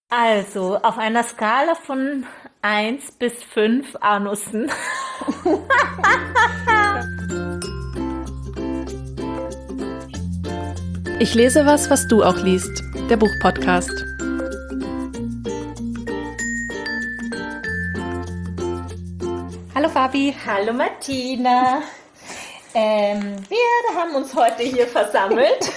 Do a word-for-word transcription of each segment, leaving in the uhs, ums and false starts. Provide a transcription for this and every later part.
Also, auf einer Skala von eins bis fünf Anussen. Ich lese was, was du auch liest. Der Buchpodcast. Hallo Fabi. Hallo Martina. Ähm, wir haben uns heute hier versammelt,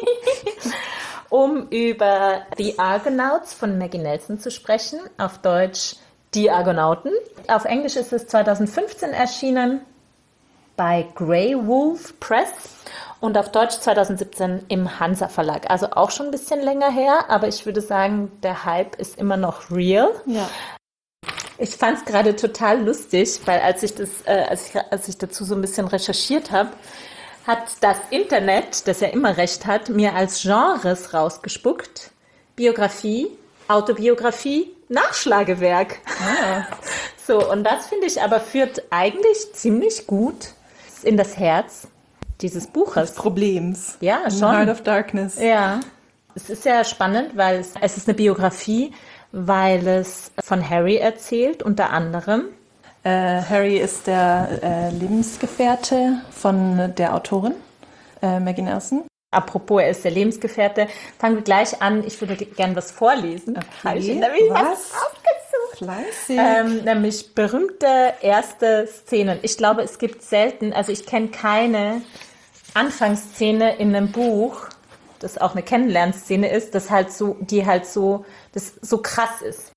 um über The Argonauts von Maggie Nelson zu sprechen. Auf Deutsch Die Argonauten. Auf Englisch ist es zwanzig fünfzehn erschienen bei Grey Wolf Press und auf Deutsch zwanzig siebzehn im Hansa Verlag. Also auch schon ein bisschen länger her, aber ich würde sagen, der Hype ist immer noch real. Ja. Ich fand es gerade total lustig, weil als ich, das, äh, als, ich, als ich dazu so ein bisschen recherchiert habe, hat das Internet, das ja immer recht hat, mir als Genres rausgespuckt. Biografie, Autobiografie, Nachschlagewerk. Ah. So, und das finde ich aber führt eigentlich ziemlich gut in das Herz dieses Buches. Des Problems. Ja, In schon. Heart of Darkness. Ja, es ist ja spannend, weil es, es ist eine Biografie, weil es von Harry erzählt, unter anderem. Äh, Harry ist der äh, Lebensgefährte von der Autorin, äh, Maggie Nelson. Apropos, er ist der Lebensgefährte. Fangen wir gleich an. Ich würde gerne was vorlesen. Okay. Habe ich nämlich was Was? ausgesucht. Fleißig. Ähm, nämlich berühmte erste Szenen. Ich glaube, es gibt selten, also ich kenne keine Anfangsszene in einem Buch, das auch eine Kennenlernszene ist, das halt so, die halt so, das so krass ist.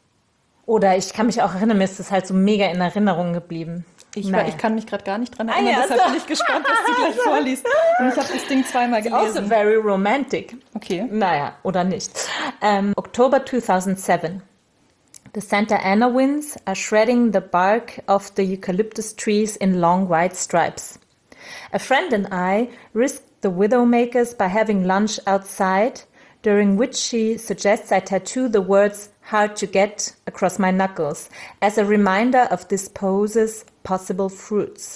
Oder ich kann mich auch erinnern, mir ist das halt so mega in Erinnerung geblieben. Ich, Naja. ich kann mich gerade gar nicht dran Ah, erinnern, ja, deshalb so. bin ich gespannt, was du gleich vorliest. Und ich habe das Ding zweimal Also gelesen. very romantic. Okay. Naja, oder nicht. Um, October two thousand seven. The Santa Ana winds are shredding the bark of the eucalyptus trees in long white stripes. A friend and I risked the widowmakers by having lunch outside, during which she suggests I tattoo the words hard to get across my knuckles as a reminder of this pose's possible fruits.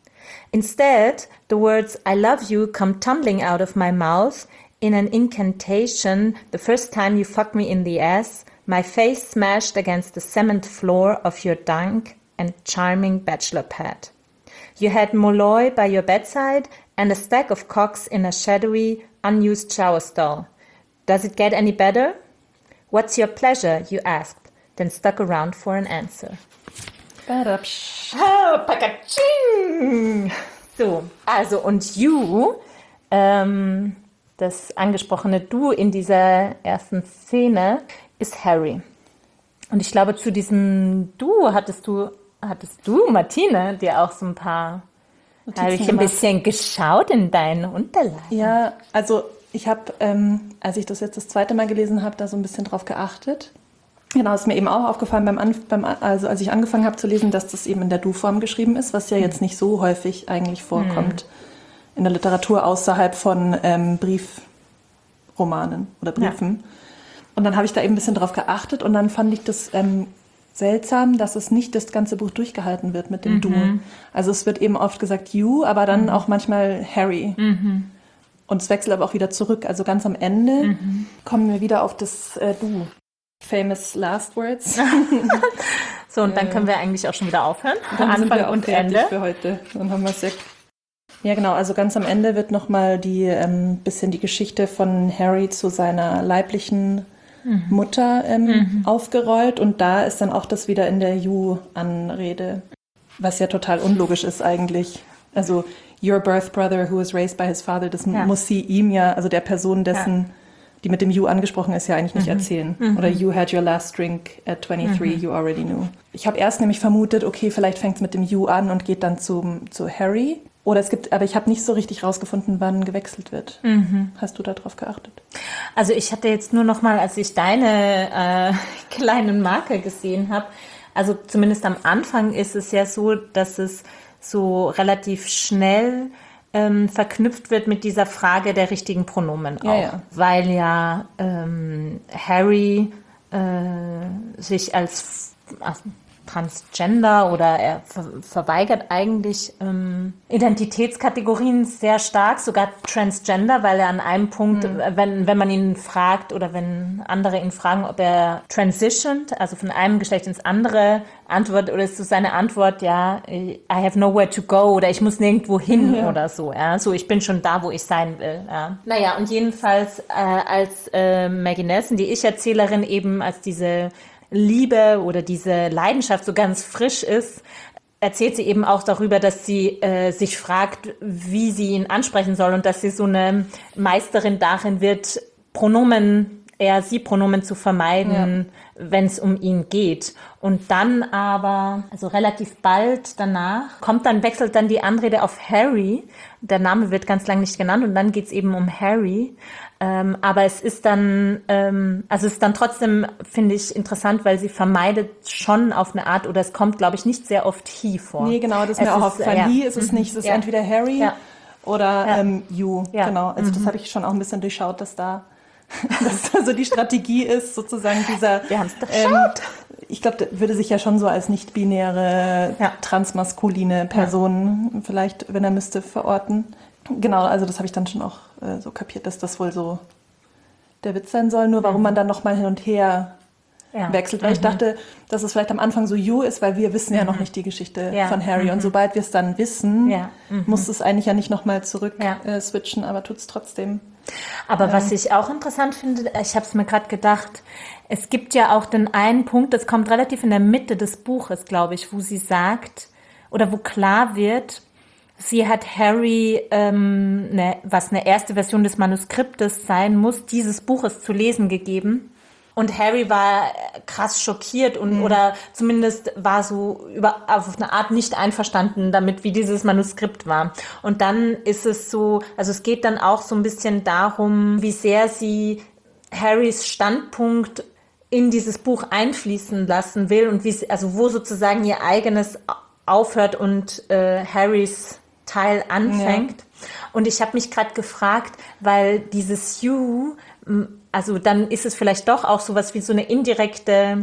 Instead, the words I love you come tumbling out of my mouth in an incantation the first time you fuck me in the ass, my face smashed against the cement floor of your dank and charming bachelor pad. You had Molloy by your bedside and a stack of cocks in a shadowy, unused shower stall. Does it get any better? What's your pleasure, you asked, then stuck around for an answer. Badabsch. Ah, Pakaching! So, also und you, ähm, das angesprochene Du in dieser ersten Szene, ist Harry. Und ich glaube, zu diesem Du hattest du, hattest du, Martine, dir auch so ein paar, habe ich ein gemacht. bisschen geschaut in deinen Unterlagen. Ja, also ich habe, ähm, als ich das jetzt das zweite Mal gelesen habe, da so ein bisschen drauf geachtet. Genau, ist mir eben auch aufgefallen, beim, Anf- beim also als ich angefangen habe zu lesen, dass das eben in der Du-Form geschrieben ist, was ja jetzt nicht so häufig eigentlich vorkommt in der Literatur außerhalb von ähm, Briefromanen oder Briefen. Ja. Und dann habe ich da eben ein bisschen drauf geachtet und dann fand ich das ähm, seltsam, dass es nicht das ganze Buch durchgehalten wird mit dem Mhm. Du. Also es wird eben oft gesagt You, aber dann mhm. auch manchmal Harry. Mhm. Und es wechselt aber auch wieder zurück. Also ganz am Ende Mhm. kommen wir wieder auf das äh, Du. Famous last words. So, und dann können wir eigentlich auch schon wieder aufhören. Dann sind Anfang wir auch und fertig Ende. für heute. Dann haben wir es ja. Ja, genau. Also ganz am Ende wird nochmal die ähm, bisschen die Geschichte von Harry zu seiner leiblichen mhm. Mutter ähm, mhm. aufgerollt. Und da ist dann auch das wieder in der You-Anrede. Was ja total unlogisch ist eigentlich. Also your birth brother who was raised by his father, das ja. muss sie ihm ja, also der Person dessen, ja. die mit dem You angesprochen ist, ja eigentlich nicht mhm. erzählen. Mhm. Oder you had your last drink at twenty-three, mhm. you already knew. Ich habe erst nämlich vermutet, okay, vielleicht fängt es mit dem You an und geht dann zum, zu Harry. Oder es gibt, aber ich habe nicht so richtig rausgefunden, wann gewechselt wird. Mhm. Hast du da drauf geachtet? Also ich hatte jetzt nur noch mal, als ich deine äh, kleinen Marke gesehen habe, also zumindest am Anfang ist es ja so, dass es so relativ schnell ähm, verknüpft wird mit dieser Frage der richtigen Pronomen auch. Ja, ja. Weil ja ähm, Harry äh, sich als, ach, Transgender oder er ver verweigert eigentlich ähm, Identitätskategorien sehr stark, sogar Transgender, weil er an einem Punkt, mhm. wenn, wenn man ihn fragt oder wenn andere ihn fragen, ob er transitioned, also von einem Geschlecht ins andere, antwortet oder ist so seine Antwort, ja, I have nowhere to go oder ich muss nirgendwo hin ja. oder so, ja, so ich bin schon da, wo ich sein will. Ja. Naja, und jedenfalls äh, als äh, Maggie Nelson, die Ich-Erzählerin eben als diese Liebe oder diese Leidenschaft so ganz frisch ist, erzählt sie eben auch darüber, dass sie äh, sich fragt, wie sie ihn ansprechen soll und dass sie so eine Meisterin darin wird, Pronomen, eher sie Pronomen zu vermeiden, ja. wenn es um ihn geht. Und dann aber, also relativ bald danach, kommt dann, wechselt dann die Anrede auf Harry. Der Name wird ganz lang nicht genannt und dann geht's eben um Harry. Ähm, aber es ist dann, ähm, also es ist dann trotzdem, finde ich, interessant, weil sie vermeidet schon auf eine Art, oder es kommt, glaube ich, nicht sehr oft he vor. Nee, genau, das ist mir auch aufgefallen. Ja. He ist es nicht, es ist ja. entweder Harry ja. oder ja. ähm, you. Ja. Genau, also mhm. das habe ich schon auch ein bisschen durchschaut, dass da dass also die Strategie ist, sozusagen dieser... Wir haben es durchschaut. Ähm, ich glaube, das würde sich ja schon so als nicht-binäre, ja. transmaskuline Person ja. vielleicht, wenn er müsste, verorten. Genau, also das habe ich dann schon auch äh, so kapiert, dass das wohl so der Witz sein soll. Nur warum mhm. man dann nochmal hin und her ja. wechselt. Weil mhm. ich dachte, dass es vielleicht am Anfang so you ist, weil wir wissen mhm. ja noch nicht die Geschichte ja. von Harry. Mhm. Und sobald wir es dann wissen, ja. mhm. muss es eigentlich ja nicht nochmal zurück ja. äh, switchen, aber tut es trotzdem. Aber ähm, was ich auch interessant finde, ich habe es mir gerade gedacht, es gibt ja auch den einen Punkt, das kommt relativ in der Mitte des Buches, glaube ich, wo sie sagt, oder wo klar wird, sie hat Harry, ähm, ne, was eine erste Version des Manuskriptes sein muss, dieses Buches zu lesen gegeben. Und Harry war krass schockiert und mhm. oder zumindest war so über, auf eine Art nicht einverstanden damit, wie dieses Manuskript war. Und dann ist es so, also es geht dann auch so ein bisschen darum, wie sehr sie Harrys Standpunkt in dieses Buch einfließen lassen will und wie sie, also wo sozusagen ihr eigenes aufhört und äh, Harrys Teil anfängt. Ja. Und ich habe mich gerade gefragt, weil dieses You, also dann ist es vielleicht doch auch sowas wie so eine indirekte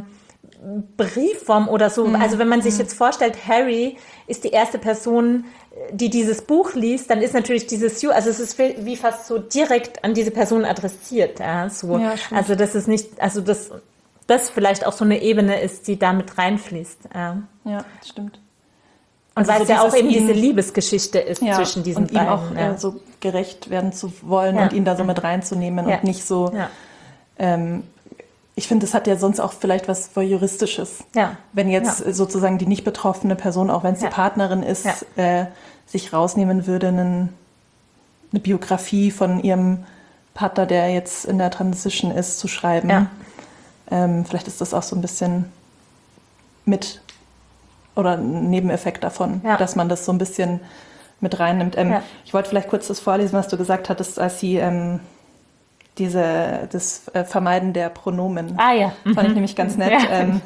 Briefform oder so. Mhm. Also wenn man sich jetzt vorstellt, Harry ist die erste Person, die dieses Buch liest, dann ist natürlich dieses You, also es ist wie fast so direkt an diese Person adressiert. Ja, so. Ja, also das ist nicht, also das, das vielleicht auch so eine Ebene ist, die da mit reinfließt. Ja, ja stimmt. Und also weil es ja auch eben ihn, diese Liebesgeschichte ist ja, zwischen diesen und beiden. Und ihm auch ja. äh, so gerecht werden zu wollen ja. und ihn da so mit reinzunehmen ja. und nicht so... Ja. Ähm, ich finde, das hat ja sonst auch vielleicht was Voyeuristisches. Ja. Wenn jetzt ja. sozusagen die nicht betroffene Person, auch wenn es ja. die Partnerin ist, ja. äh, sich rausnehmen würde, einen, eine Biografie von ihrem Partner, der jetzt in der Transition ist, zu schreiben. Ja. Ähm, vielleicht ist das auch so ein bisschen mit... oder ein Nebeneffekt davon, ja. dass man das so ein bisschen mit reinnimmt. Ähm, ja. Ich wollte vielleicht kurz das vorlesen, was du gesagt hattest, als sie ähm, diese, das äh, Vermeiden der Pronomen, ah, ja. mhm. fand ich nämlich ganz nett, ja. ähm,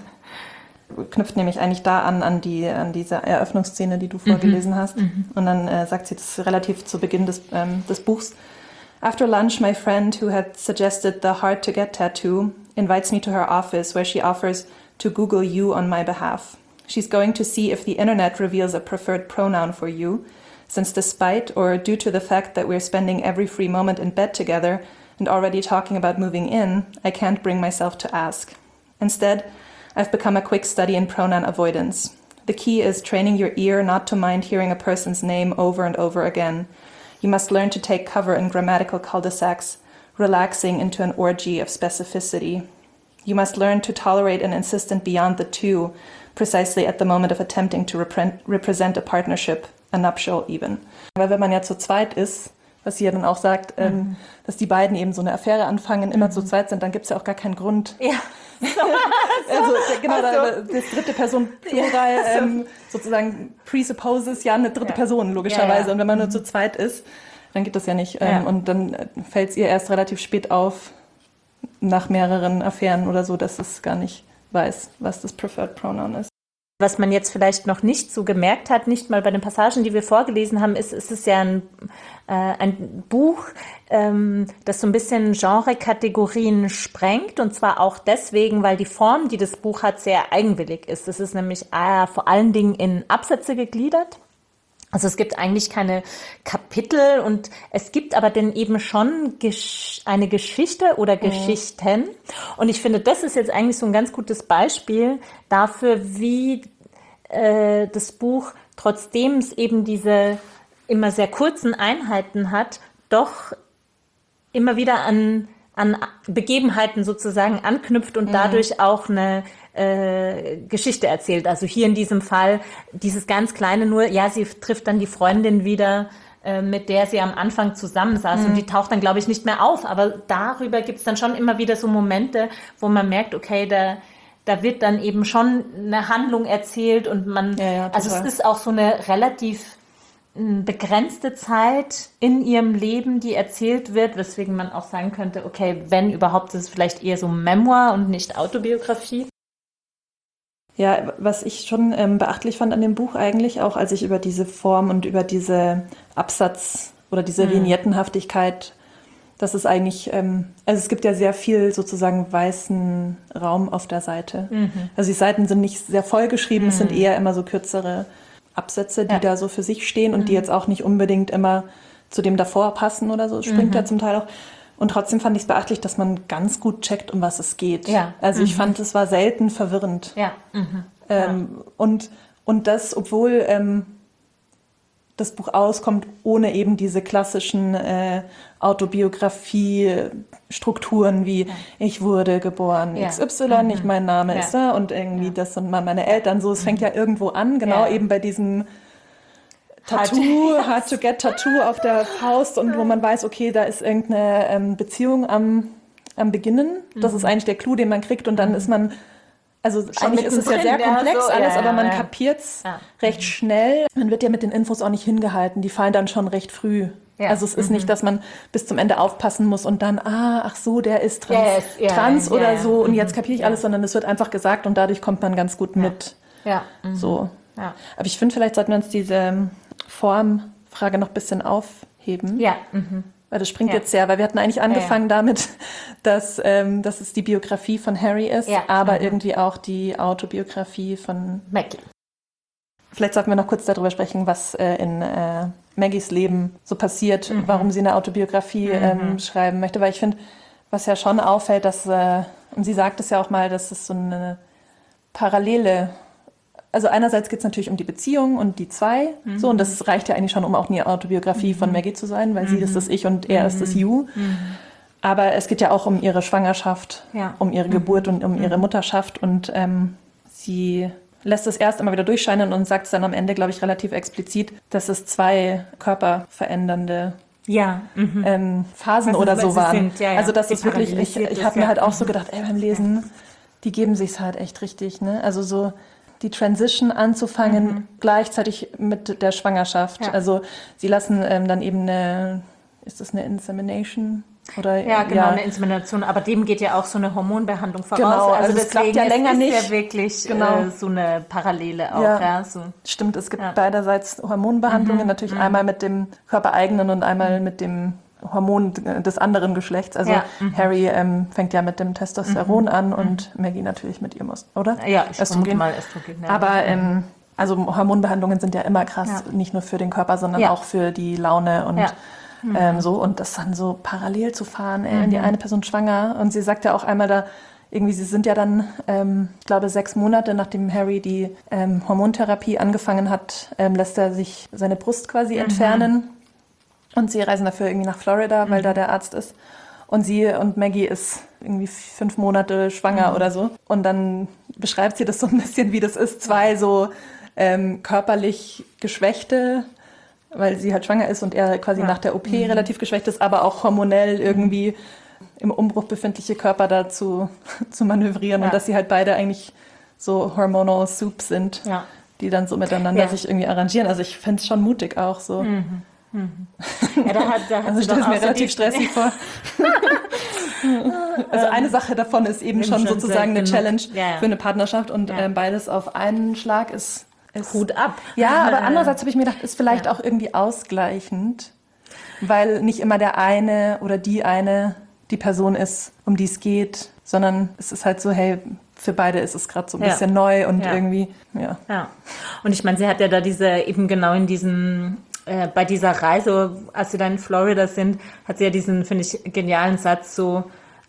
knüpft nämlich eigentlich da an, an, die, an diese Eröffnungsszene, die du vorgelesen mhm. hast. Mhm. Und dann äh, sagt sie das relativ zu Beginn des, ähm, des Buchs. After lunch, my friend who had suggested the hard-to-get tattoo invites me to her office where she offers to Google you on my behalf. She's going to see if the internet reveals a preferred pronoun for you, since despite or due to the fact that we're spending every free moment in bed together and already talking about moving in, I can't bring myself to ask. Instead, I've become a quick study in pronoun avoidance. The key is training your ear not to mind hearing a person's name over and over again. You must learn to take cover in grammatical cul-de-sacs, relaxing into an orgy of specificity. You must learn to tolerate an insistent beyond the two, precisely at the moment of attempting to repre- represent a partnership, a nuptial even. Weil wenn man ja zu zweit ist, was sie ja dann auch sagt, mhm. ähm, dass die beiden eben so eine Affäre anfangen, immer mhm. zu zweit sind, dann gibt es ja auch gar keinen Grund. Ja. So, also genau, also. das dritte Person Plural ja, so. ähm, sozusagen presupposes ja eine dritte ja. Person logischerweise. Ja, ja. Und wenn man nur zu zweit ist, dann geht das ja nicht. Ähm, ja. Und dann fällt es ihr erst relativ spät auf, nach mehreren Affären oder so, dass es gar nicht weiß, was das Preferred Pronoun ist. Was man jetzt vielleicht noch nicht so gemerkt hat, nicht mal bei den Passagen, die wir vorgelesen haben, ist, ist es ja ein, äh, ein Buch, ähm, das so ein bisschen Genre-Kategorien sprengt. Und zwar auch deswegen, weil die Form, die das Buch hat, sehr eigenwillig ist. Es ist nämlich äh, vor allen Dingen in Absätze gegliedert. Also es gibt eigentlich keine Kapitel und es gibt aber dann eben schon gesch- eine Geschichte oder Geschichten. Und ich finde, das ist jetzt eigentlich so ein ganz gutes Beispiel dafür, wie äh, das Buch, trotzdem es eben diese immer sehr kurzen Einheiten hat, doch immer wieder an, an Begebenheiten sozusagen anknüpft und dadurch auch eine äh, Geschichte erzählt. Also hier in diesem Fall dieses ganz kleine nur, ja, sie trifft dann die Freundin wieder, äh, mit der sie am Anfang zusammensaß, mhm. und die taucht dann, glaube ich, nicht mehr auf. Aber darüber gibt es dann schon immer wieder so Momente, wo man merkt, okay, da, da wird dann eben schon eine Handlung erzählt und man, ja, ja, also es ist auch so eine relativ begrenzte Zeit in ihrem Leben, die erzählt wird, weswegen man auch sagen könnte, okay, wenn überhaupt, ist es vielleicht eher so Memoir und nicht Autobiografie. Ja, was ich schon ähm, beachtlich fand an dem Buch eigentlich, auch als ich über diese Form und über diese Absatz- oder diese mhm. Vignettenhaftigkeit, das ist eigentlich, ähm, also es gibt ja sehr viel sozusagen weißen Raum auf der Seite. Mhm. Also die Seiten sind nicht sehr voll geschrieben, mhm. es sind eher immer so kürzere Absätze, die ja. da so für sich stehen und mhm. die jetzt auch nicht unbedingt immer zu dem davor passen oder so, springt mhm. ja zum Teil auch. Und trotzdem fand ich es beachtlich, dass man ganz gut checkt, um was es geht. Ja. Also mhm. ich fand, es war selten verwirrend. Ja. Mhm. Ähm, ja. Und, und das, obwohl ähm, das Buch auskommt, ohne eben diese klassischen äh, Autobiografie-Strukturen wie ja. ich wurde geboren ja. X Y, mhm. ich, mein Name ja. ist da und irgendwie ja. das sind meine Eltern. So, es fängt ja irgendwo an, genau ja. eben bei diesem Tattoo, hard to get Tattoo auf der Faust und wo man weiß, okay, da ist irgendeine ähm, Beziehung am, am Beginnen. Das mhm. ist eigentlich der Clou, den man kriegt und dann mhm. ist man, also schon eigentlich ist es ja sehr komplex ja, so, alles, ja, aber man ja. kapiert es ja. recht schnell. Man wird ja mit den Infos auch nicht hingehalten, die fallen dann schon recht früh. Ja. Also es ist mhm. nicht, dass man bis zum Ende aufpassen muss und dann, ah, ach so, der ist trans, yes, yeah, trans yeah, oder yeah. so und jetzt kapiere ich yeah. alles, sondern es wird einfach gesagt und dadurch kommt man ganz gut ja. mit. Ja. Mhm. So. Ja. Aber ich finde, vielleicht sollten wir uns diese Formfrage noch ein bisschen aufheben. Ja. Mhm. Weil das springt ja. jetzt sehr, weil wir hatten eigentlich angefangen ja, ja. damit, dass, ähm, dass es die Biografie von Harry ist, ja. aber mhm. irgendwie auch die Autobiografie von Maggie. Vielleicht sollten wir noch kurz darüber sprechen, was äh, in äh, Maggies Leben so passiert, mhm. warum sie eine Autobiografie mhm. ähm, schreiben möchte. Weil ich finde, was ja schon auffällt, dass, äh, und sie sagt es ja auch mal, dass es so eine parallele, also einerseits geht es natürlich um die Beziehung und die zwei, mhm. so, und das reicht ja eigentlich schon, um auch eine Autobiografie mhm. von Maggie zu sein, weil mhm. sie ist das Ich und er mhm. ist das You. Mhm. Aber es geht ja auch um ihre Schwangerschaft, ja. um ihre mhm. Geburt und um mhm. ihre Mutterschaft und ähm, sie lässt es erst einmal wieder durchscheinen und sagt es dann am Ende, glaube ich, relativ explizit, dass es zwei körperverändernde ja. mhm. ähm, Phasen was oder ist, so waren. Ja, ja. Also das ist wirklich, ich, ich habe mir halt auch so gedacht, ey, beim Lesen, ja. die geben sich's halt echt richtig, ne? Also so die Transition anzufangen, mhm. gleichzeitig mit der Schwangerschaft. Ja. Also sie lassen ähm, dann eben eine, ist das eine Insemination? Oder, ja, genau, ja. eine Insemination. Aber dem geht ja auch so eine Hormonbehandlung voraus. Genau, also, also das klappt ja länger ist nicht. Ja wirklich genau. äh, so eine Parallele auch. Ja. Ja, so. Stimmt, es gibt ja. beiderseits Hormonbehandlungen, mhm. natürlich mhm. einmal mit dem körpereigenen und einmal mhm. mit dem Hormon des anderen Geschlechts. Also ja. mhm. Harry ähm, fängt ja mit dem Testosteron mhm. an und mhm. Maggie natürlich mit ihrem, oder? Ja, ich Östrogen. mal Östrogen. Ja. Aber ähm, also Hormonbehandlungen sind ja immer krass, ja. nicht nur für den Körper, sondern ja. auch für die Laune und ja. Mhm. Ähm, so, und das dann so parallel zu fahren, ey, mhm. die eine Person schwanger. Und sie sagt ja auch einmal da, irgendwie, sie sind ja dann, ähm, ich glaube, sechs Monate nachdem Harry die ähm, Hormontherapie angefangen hat, ähm, lässt er sich seine Brust quasi mhm. entfernen. Und sie reisen dafür irgendwie nach Florida, mhm. weil da der Arzt ist. Und sie und Maggie ist irgendwie fünf Monate schwanger mhm. oder so. Und dann beschreibt sie das so ein bisschen, wie das ist, zwei so ähm, körperlich geschwächte, weil sie halt schwanger ist und er quasi ja. nach der O P mhm. relativ geschwächt ist, aber auch hormonell irgendwie im Umbruch befindliche Körper dazu zu manövrieren ja. und dass sie halt beide eigentlich so hormonal soups sind, ja. die dann so miteinander ja. sich irgendwie arrangieren. Also ich fände es schon mutig auch so. Mhm. Mhm. Ja, da hat, da hat also ich stelle es mir relativ stressig vor. Also eine Sache davon ist eben, eben schon, schon sozusagen eine Challenge ja, ja. für eine Partnerschaft und ja. äh, beides auf einen Schlag ist... ist Hut ab. Ja, aber andererseits habe ich mir gedacht, ist vielleicht ja. auch irgendwie ausgleichend, weil nicht immer der eine oder die eine die Person ist, um die es geht, sondern es ist halt so, hey, für beide ist es gerade so ein ja. bisschen neu und ja. irgendwie, ja. Ja, und ich meine, sie hat ja da diese, eben genau in diesem, äh, bei dieser Reise, als sie dann in Florida sind, hat sie ja diesen, finde ich, genialen Satz so,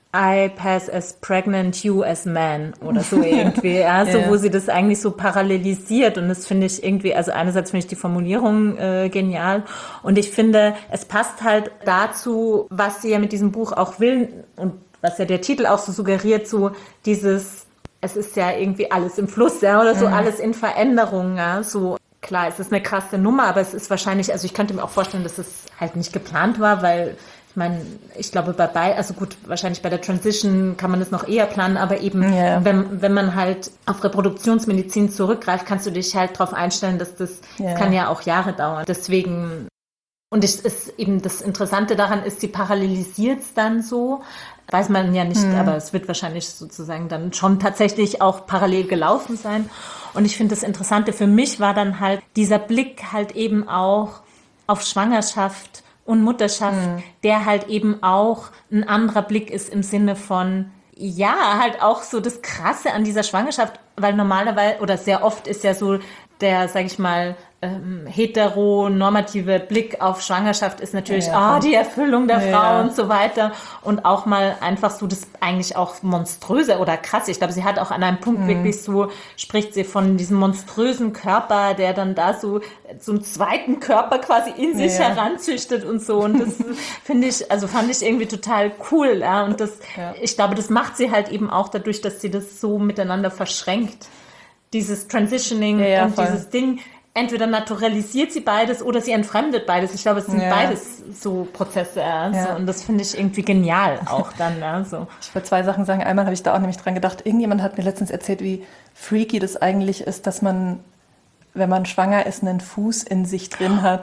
I pass as pregnant, you as man oder so irgendwie, ja, so, ja. wo sie das eigentlich so parallelisiert und das finde ich irgendwie, also einerseits finde ich die Formulierung äh, genial und ich finde, es passt halt dazu, was sie ja mit diesem Buch auch will und was ja der Titel auch so suggeriert, so dieses, es ist ja irgendwie alles im Fluss, ja, oder so, mhm. alles in Veränderung, ja, so. Klar, es ist eine krasse Nummer, aber es ist wahrscheinlich, also ich könnte mir auch vorstellen, dass es halt nicht geplant war, weil ich meine, ich glaube bei bei, also gut, wahrscheinlich bei der Transition kann man das noch eher planen, aber eben, yeah. wenn, wenn man halt auf Reproduktionsmedizin zurückgreift, kannst du dich halt darauf einstellen, dass das, yeah. das kann ja auch Jahre dauern. Deswegen, und es ist eben das Interessante daran ist, sie parallelisiert es dann so, weiß man ja nicht, hm. aber es wird wahrscheinlich sozusagen dann schon tatsächlich auch parallel gelaufen sein. Und ich finde das Interessante für mich war dann halt dieser Blick halt eben auch auf Schwangerschaft und Mutterschaft, mhm. der halt eben auch ein anderer Blick ist im Sinne von, ja, halt auch so das Krasse an dieser Schwangerschaft, weil normalerweise oder sehr oft ist ja so der, sag ich mal, ähm, heteronormative Blick auf Schwangerschaft ist natürlich, ah, ja, ja. oh, die Erfüllung der ja. Frau und so weiter und auch mal einfach so das eigentlich auch monströse oder krass. Ich glaube, sie hat auch an einem Punkt mhm. wirklich so, spricht sie von diesem monströsen Körper, der dann da so, so einen zweiten Körper quasi in sich ja. heranzüchtet und so und das finde ich, also fand ich irgendwie total cool, ja, und das, ja. ich glaube, das macht sie halt eben auch dadurch, dass sie das so miteinander verschränkt. Dieses Transitioning ja, ja, und voll. Dieses Ding, entweder naturalisiert sie beides oder sie entfremdet beides. Ich glaube, es sind ja. beides so Prozesse. Ja, ja. So, und das finde ich irgendwie genial auch dann. Ja, so. Ich will zwei Sachen sagen. Einmal habe ich da auch nämlich dran gedacht, irgendjemand hat mir letztens erzählt, wie freaky das eigentlich ist, dass man, wenn man schwanger ist, einen Fuß in sich drin hat.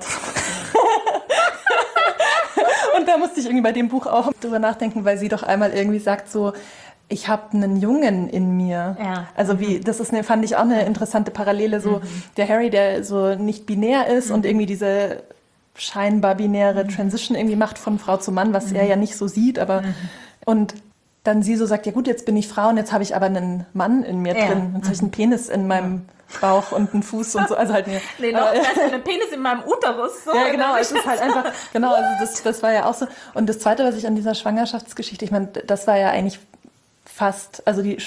Und da musste ich irgendwie bei dem Buch auch drüber nachdenken, weil sie doch einmal irgendwie sagt so, ich habe einen Jungen in mir. Ja. Also wie, das ist eine, fand ich auch eine interessante Parallele. So mhm. der Harry, der so nicht binär ist mhm. und irgendwie diese scheinbar binäre mhm. Transition irgendwie macht von Frau zu Mann, was mhm. er ja nicht so sieht. Aber mhm. und dann sie so sagt, ja gut, jetzt bin ich Frau und jetzt habe ich aber einen Mann in mir ja. drin. Jetzt mhm. habe ich einen Penis in meinem Bauch und einen Fuß und so. Also halt mir. Nee, noch äh, einen Penis in meinem Uterus. So, ja, genau. Es ist halt einfach, genau, also das, das war ja auch so. Und das Zweite, was ich an dieser Schwangerschaftsgeschichte, ich meine, das war ja eigentlich fast, also die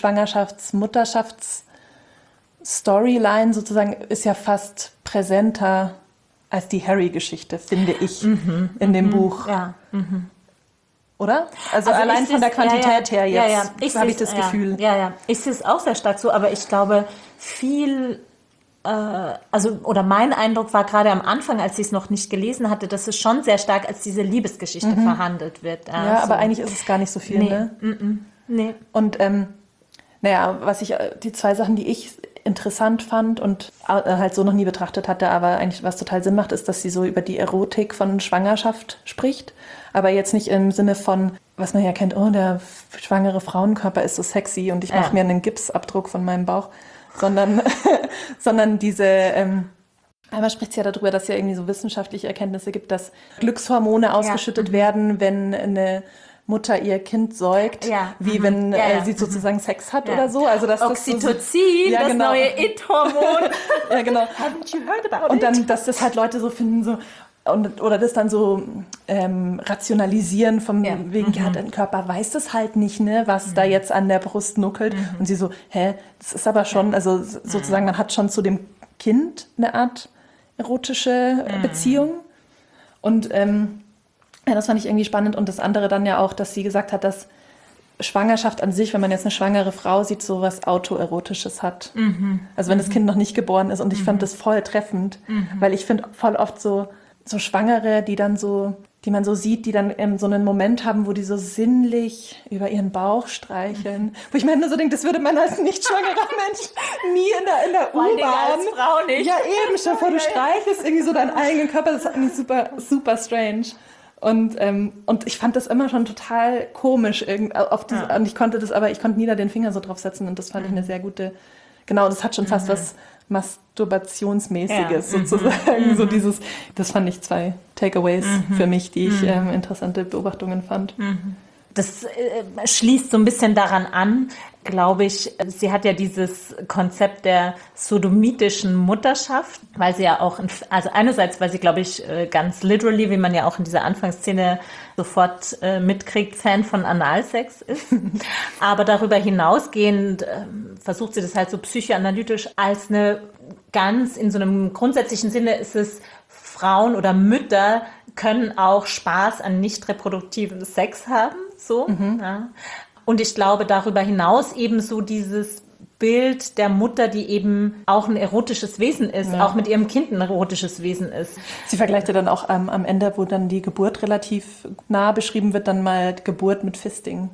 Schwangerschafts-Mutterschafts-Storyline sozusagen ist ja fast präsenter als die Harry-Geschichte, finde ich, mhm, in dem mhm, Buch. Ja, mhm. Oder? Also, also allein von der Quantität ja, ja, her jetzt ja, ja. habe ich das ja, Gefühl. Ja, ja, ich sehe es auch sehr stark so, aber ich glaube, viel, äh, also, oder mein Eindruck war gerade am Anfang, als ich es noch nicht gelesen hatte, dass es schon sehr stark als diese Liebesgeschichte mhm. verhandelt wird. Ja, ja so. Aber eigentlich ist es gar nicht so viel, nee, ne? Mm-mm. Nee. Und ähm, naja, was ich, die zwei Sachen, die ich interessant fand und halt so noch nie betrachtet hatte, aber eigentlich was total Sinn macht, ist, dass sie so über die Erotik von Schwangerschaft spricht, aber jetzt nicht im Sinne von, was man ja kennt, oh, der schwangere Frauenkörper ist so sexy und ich mache ja. mir einen Gipsabdruck von meinem Bauch, sondern, sondern diese, ähm, einmal spricht sie ja darüber, dass es ja irgendwie so wissenschaftliche Erkenntnisse gibt, dass Glückshormone ausgeschüttet ja. werden, wenn eine Mutter ihr Kind säugt, ja. wie mhm. wenn ja, ja. Äh, sie sozusagen Sex hat ja. oder so. Also dass Oxytocin, das, so, ja, das genau. neue It-Hormon. Ja, genau. Haven't you heard about Und dann, it? dass das halt Leute so finden, so und, oder das dann so ähm, rationalisieren vom ja. wegen, mhm. ja, dein Körper weiß das halt nicht, ne, was mhm. da jetzt an der Brust nuckelt. Mhm. Und sie so, hä, das ist aber schon, ja. also sozusagen, man hat schon zu dem Kind eine Art erotische mhm. Beziehung. Und ähm, ja, das fand ich irgendwie spannend. Und das andere dann ja auch, dass sie gesagt hat, dass Schwangerschaft an sich, wenn man jetzt eine schwangere Frau sieht, so was Autoerotisches hat. Mhm. Also wenn mhm. das Kind noch nicht geboren ist. Und ich mhm. fand das voll treffend, mhm. weil ich finde voll oft so, so Schwangere, die dann so, die man so sieht, die dann ähm, so einen Moment haben, wo die so sinnlich über ihren Bauch streicheln. Mhm. Wo ich mir nur so denke, das würde man als nicht schwangerer Mensch nie in der, in der U-Bahn. Als Frau nicht. Ja, eben, schon vor, du streichelst irgendwie so deinen eigenen Körper. Das ist eigentlich super, super strange. Und, ähm, und ich fand das immer schon total komisch. Irgend, auf diese, ja. Und ich konnte das aber, ich konnte nie da den Finger so drauf setzen und das fand mhm. ich eine sehr gute, genau, das hat schon fast mhm. was Masturbationsmäßiges ja. sozusagen. Mhm. So dieses, das fand ich zwei Takeaways mhm. für mich, die ich mhm. ähm, interessante Beobachtungen fand. Mhm. Das äh, schließt so ein bisschen daran an, glaube ich. Sie hat ja dieses Konzept der sodomitischen Mutterschaft, weil sie ja auch, in, also einerseits, weil sie, glaube ich, ganz literally, wie man ja auch in dieser Anfangsszene sofort äh, mitkriegt, Fan von Analsex ist. Aber darüber hinausgehend äh, versucht sie das halt so psychoanalytisch als eine ganz, in so einem grundsätzlichen Sinne ist es, Frauen oder Mütter können auch Spaß an nicht reproduktivem Sex haben, so. Mhm. Ja. Und ich glaube, darüber hinaus eben so dieses Bild der Mutter, die eben auch ein erotisches Wesen ist, ja. auch mit ihrem Kind ein erotisches Wesen ist. Sie vergleicht ja dann auch ähm, am Ende, wo dann die Geburt relativ nah beschrieben wird, dann mal Geburt mit Fisting.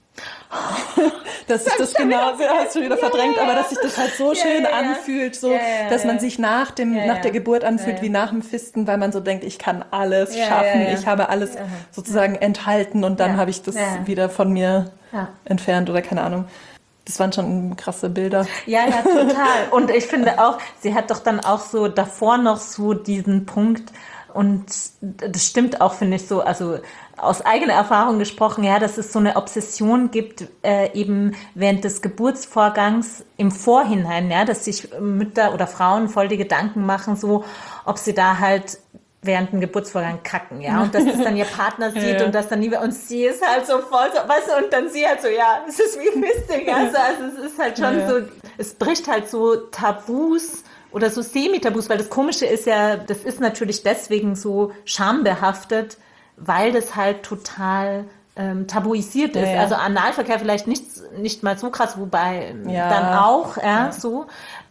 Das ist das genau, ja, hast du wieder verdrängt, ja, ja, ja. aber dass sich das halt so schön ja, ja, ja. anfühlt, so, ja, ja, dass man sich nach dem, ja, ja. nach der Geburt anfühlt ja, ja. wie nach dem Fisten, weil man so denkt, ich kann alles ja, schaffen, ja, ja. ich habe alles ja. sozusagen ja. enthalten und dann ja. habe ich das ja. wieder von mir ja. entfernt oder keine Ahnung. Das waren schon krasse Bilder. Ja, ja, total. Und ich finde auch, sie hat doch dann auch so davor noch so diesen Punkt, und das stimmt auch, finde ich so, also aus eigener Erfahrung gesprochen, ja, dass es so eine Obsession gibt, äh, eben während des Geburtsvorgangs im Vorhinein, ja, dass sich Mütter oder Frauen voll die Gedanken machen, so, ob sie da halt während dem Geburtsvorgang kacken, ja, und dass das dann ihr Partner sieht ja. und das dann nie, und sie ist halt so voll, so, weißt du, und dann sie halt so, ja, es ist wie Fisting, also, also es ist halt schon ja. so, es bricht halt so Tabus oder so Semi-Tabus, weil das Komische ist ja, das ist natürlich deswegen so schambehaftet, weil das halt total ähm, tabuisiert ist. Ja, ja. Also Analverkehr vielleicht nicht, nicht mal so krass, wobei ja. dann auch, ja, ja, so.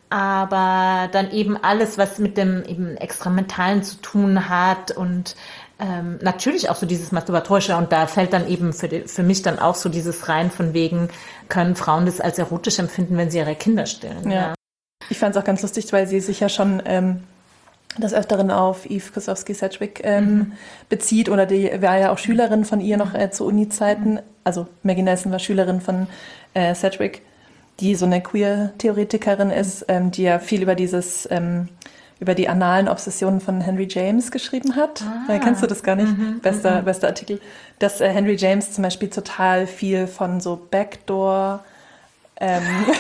Aber dann eben alles, was mit dem eben Extramentalen zu tun hat und ähm, natürlich auch so dieses Masturbatorische, und da fällt dann eben für, die, für mich dann auch so dieses rein von wegen, können Frauen das als erotisch empfinden, wenn sie ihre Kinder stillen. Ja. Ja. Ich fand es auch ganz lustig, weil sie sich ja schon ähm, des Öfteren auf Eve Kosofsky-Sedgwick ähm, mhm. bezieht, oder die war ja auch Schülerin von ihr noch äh, zu Uni-Zeiten. Also Maggie Nelson war Schülerin von äh, Sedgwick, die so eine Queer-Theoretikerin ist, ähm, die ja viel über dieses ähm, über die analen Obsessionen von Henry James geschrieben hat. Ah. Äh, kennst du das gar nicht? Mhm. Bester, mhm. bester Artikel. Dass äh, Henry James zum Beispiel total viel von so Backdoor ähm,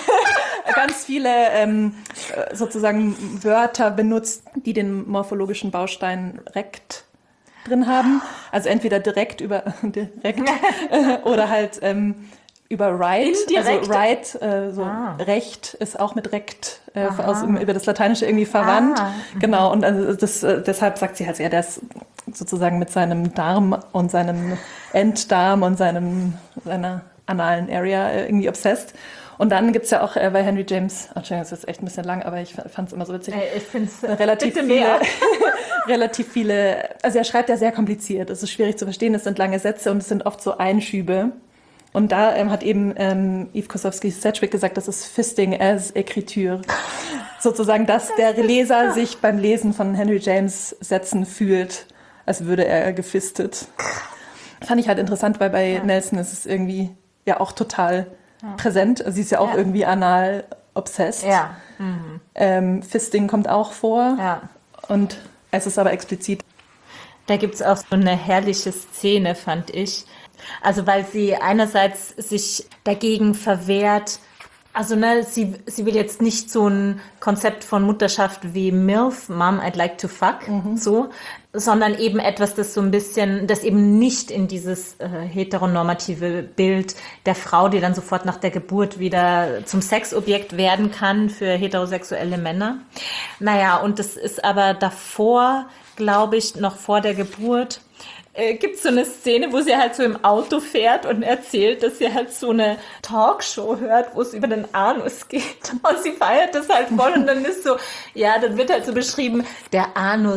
ganz viele ähm, sozusagen Wörter benutzt, die den morphologischen Baustein rekt drin haben. Also entweder direkt über direkt äh, oder halt ähm, über right. Indirekt. Also right, äh, so ah. recht ist auch mit rekt äh, aus, über das Lateinische irgendwie verwandt. Ah. Genau, und also das, äh, deshalb sagt sie halt, ja, der ist sozusagen mit seinem Darm und seinem Enddarm und seinem seiner analen Area äh, irgendwie obsessed. Und dann gibt es ja auch äh, bei Henry James, ach, das ist jetzt echt ein bisschen lang, aber ich fand es immer so witzig, ich find's, relativ viele, relativ viele, also er schreibt ja sehr kompliziert, es ist schwierig zu verstehen, es sind lange Sätze und es sind oft so Einschübe. Und da ähm, hat eben ähm, Eve Kosofsky-Sedgwick gesagt, das ist Fisting as Écriture. Sozusagen, dass der Leser sich beim Lesen von Henry James Sätzen fühlt, als würde er gefistet. Fand ich halt interessant, weil bei ja. Nelson ist es irgendwie ja auch total ja. präsent. Sie ist ja auch ja. irgendwie anal obsessed. Ja. Mhm. Ähm, Fisting kommt auch vor. Ja. Und es ist aber explizit. Da gibt es auch so eine herrliche Szene, fand ich. Also weil sie einerseits sich dagegen verwehrt, also ne, sie, sie will jetzt nicht so ein Konzept von Mutterschaft wie MILF, Mom, I'd like to fuck, mhm. so, sondern eben etwas, das so ein bisschen, das eben nicht in dieses äh, heteronormative Bild der Frau, die dann sofort nach der Geburt wieder zum Sexobjekt werden kann für heterosexuelle Männer. Naja, und das ist aber davor, glaube ich, noch vor der Geburt, Äh, gibt es so eine Szene, wo sie halt so im Auto fährt und erzählt, dass sie halt so eine Talkshow hört, wo es über den Anus geht. Und sie feiert das halt voll und dann ist so, ja, dann wird halt so beschrieben, der Anus,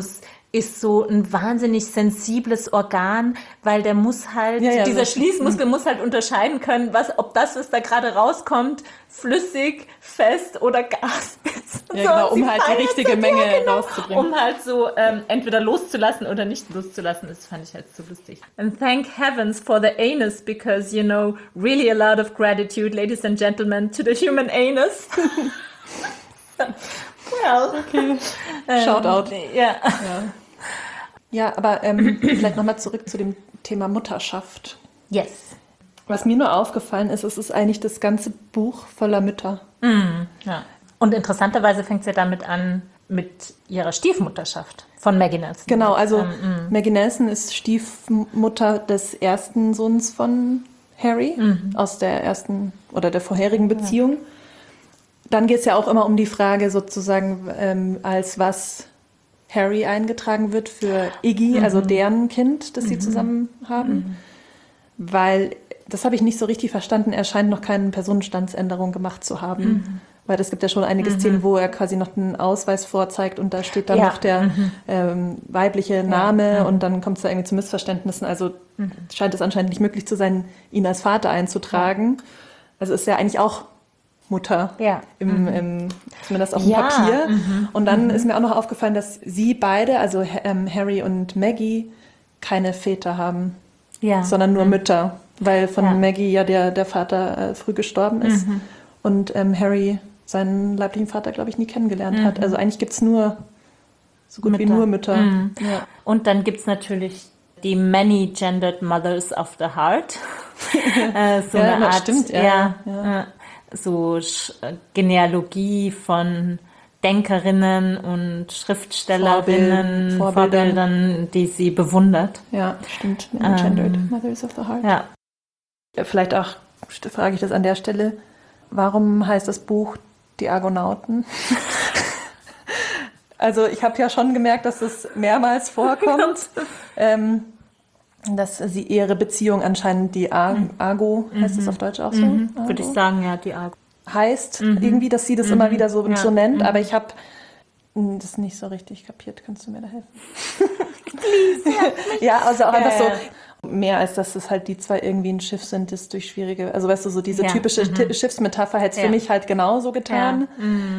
ist so ein wahnsinnig sensibles Organ, weil der muss halt, Ja, ja, dieser so. Schließmuskel muss halt unterscheiden können, was, ob das, was da gerade rauskommt, flüssig, fest oder Gas ist. Ja, genau, um sie halt die feiert richtige es, Menge ja, genau, rauszubringen. um halt so ähm, entweder loszulassen oder nicht loszulassen. Das fand ich halt so lustig. And thank heavens for the anus, because, you know, really a lot of gratitude, ladies and gentlemen, to the human anus. Well, Okay. Shoutout. Ähm, ja. Ja, ja aber ähm, vielleicht nochmal zurück zu dem Thema Mutterschaft. Yes. Was mir nur aufgefallen ist, es ist eigentlich das ganze Buch voller Mütter. Ja. Und interessanterweise fängt sie damit an mit ihrer Stiefmutterschaft von Maggie Nelson. Genau, also Ähm, Maggie Nelson ist Stiefmutter des ersten Sohns von Harry, aus der ersten oder der vorherigen Beziehung. Dann geht es ja auch immer um die Frage sozusagen, ähm, als was Harry eingetragen wird für Iggy, also deren Kind, das sie zusammen haben. Weil, das habe ich nicht so richtig verstanden, er scheint noch keine Personenstandsänderung gemacht zu haben. Weil es gibt ja schon einige Szenen, wo er quasi noch einen Ausweis vorzeigt und da steht dann Ja. noch der ähm, weibliche Name und dann kommt es da irgendwie zu Missverständnissen. Also scheint es anscheinend nicht möglich zu sein, ihn als Vater einzutragen. Also ist er eigentlich auch Mutter, Ja. im, im, zumindest auf dem Ja, Papier. Und dann ist mir auch noch aufgefallen, dass sie beide, also ähm, Harry und Maggie, keine Väter haben, Ja. sondern nur Mütter, weil von Ja. Maggie ja der, der Vater äh, früh gestorben ist und ähm, Harry seinen leiblichen Vater, glaube ich, nie kennengelernt hat. Also eigentlich gibt es nur, so gut wie Mütter. nur Mütter. Ja. Und dann gibt es natürlich die Many-Gendered Mothers of the Heart. äh, so Ja, eine das Art, stimmt, ja, ja, ja. äh, so Sch- äh, Genealogie von Denkerinnen und Schriftstellerinnen, Vorbild- Vorbildern, Vorbildern. die sie bewundert. Ja, stimmt. Gendered Mothers of the Heart. Ja. Ja, vielleicht auch, frage ich das an der Stelle, warum heißt das Buch Die Argonauten? Also ich habe ja schon gemerkt, dass es mehrmals vorkommt, ähm, dass sie ihre Beziehung anscheinend die Ar Argo, heißt es auf Deutsch auch so? Argo? Würde ich sagen, ja, die Argo. Heißt irgendwie, dass sie das immer wieder so, Ja. so nennt, aber ich habe das nicht so richtig kapiert. Kannst du mir da helfen? Ja, also auch Ja, einfach ja. so, mehr als dass es halt die zwei irgendwie ein Schiff sind, das durch schwierige, also weißt du, so diese Ja, typische Ti- Schiffsmetapher hätte es Ja. für mich halt genauso getan.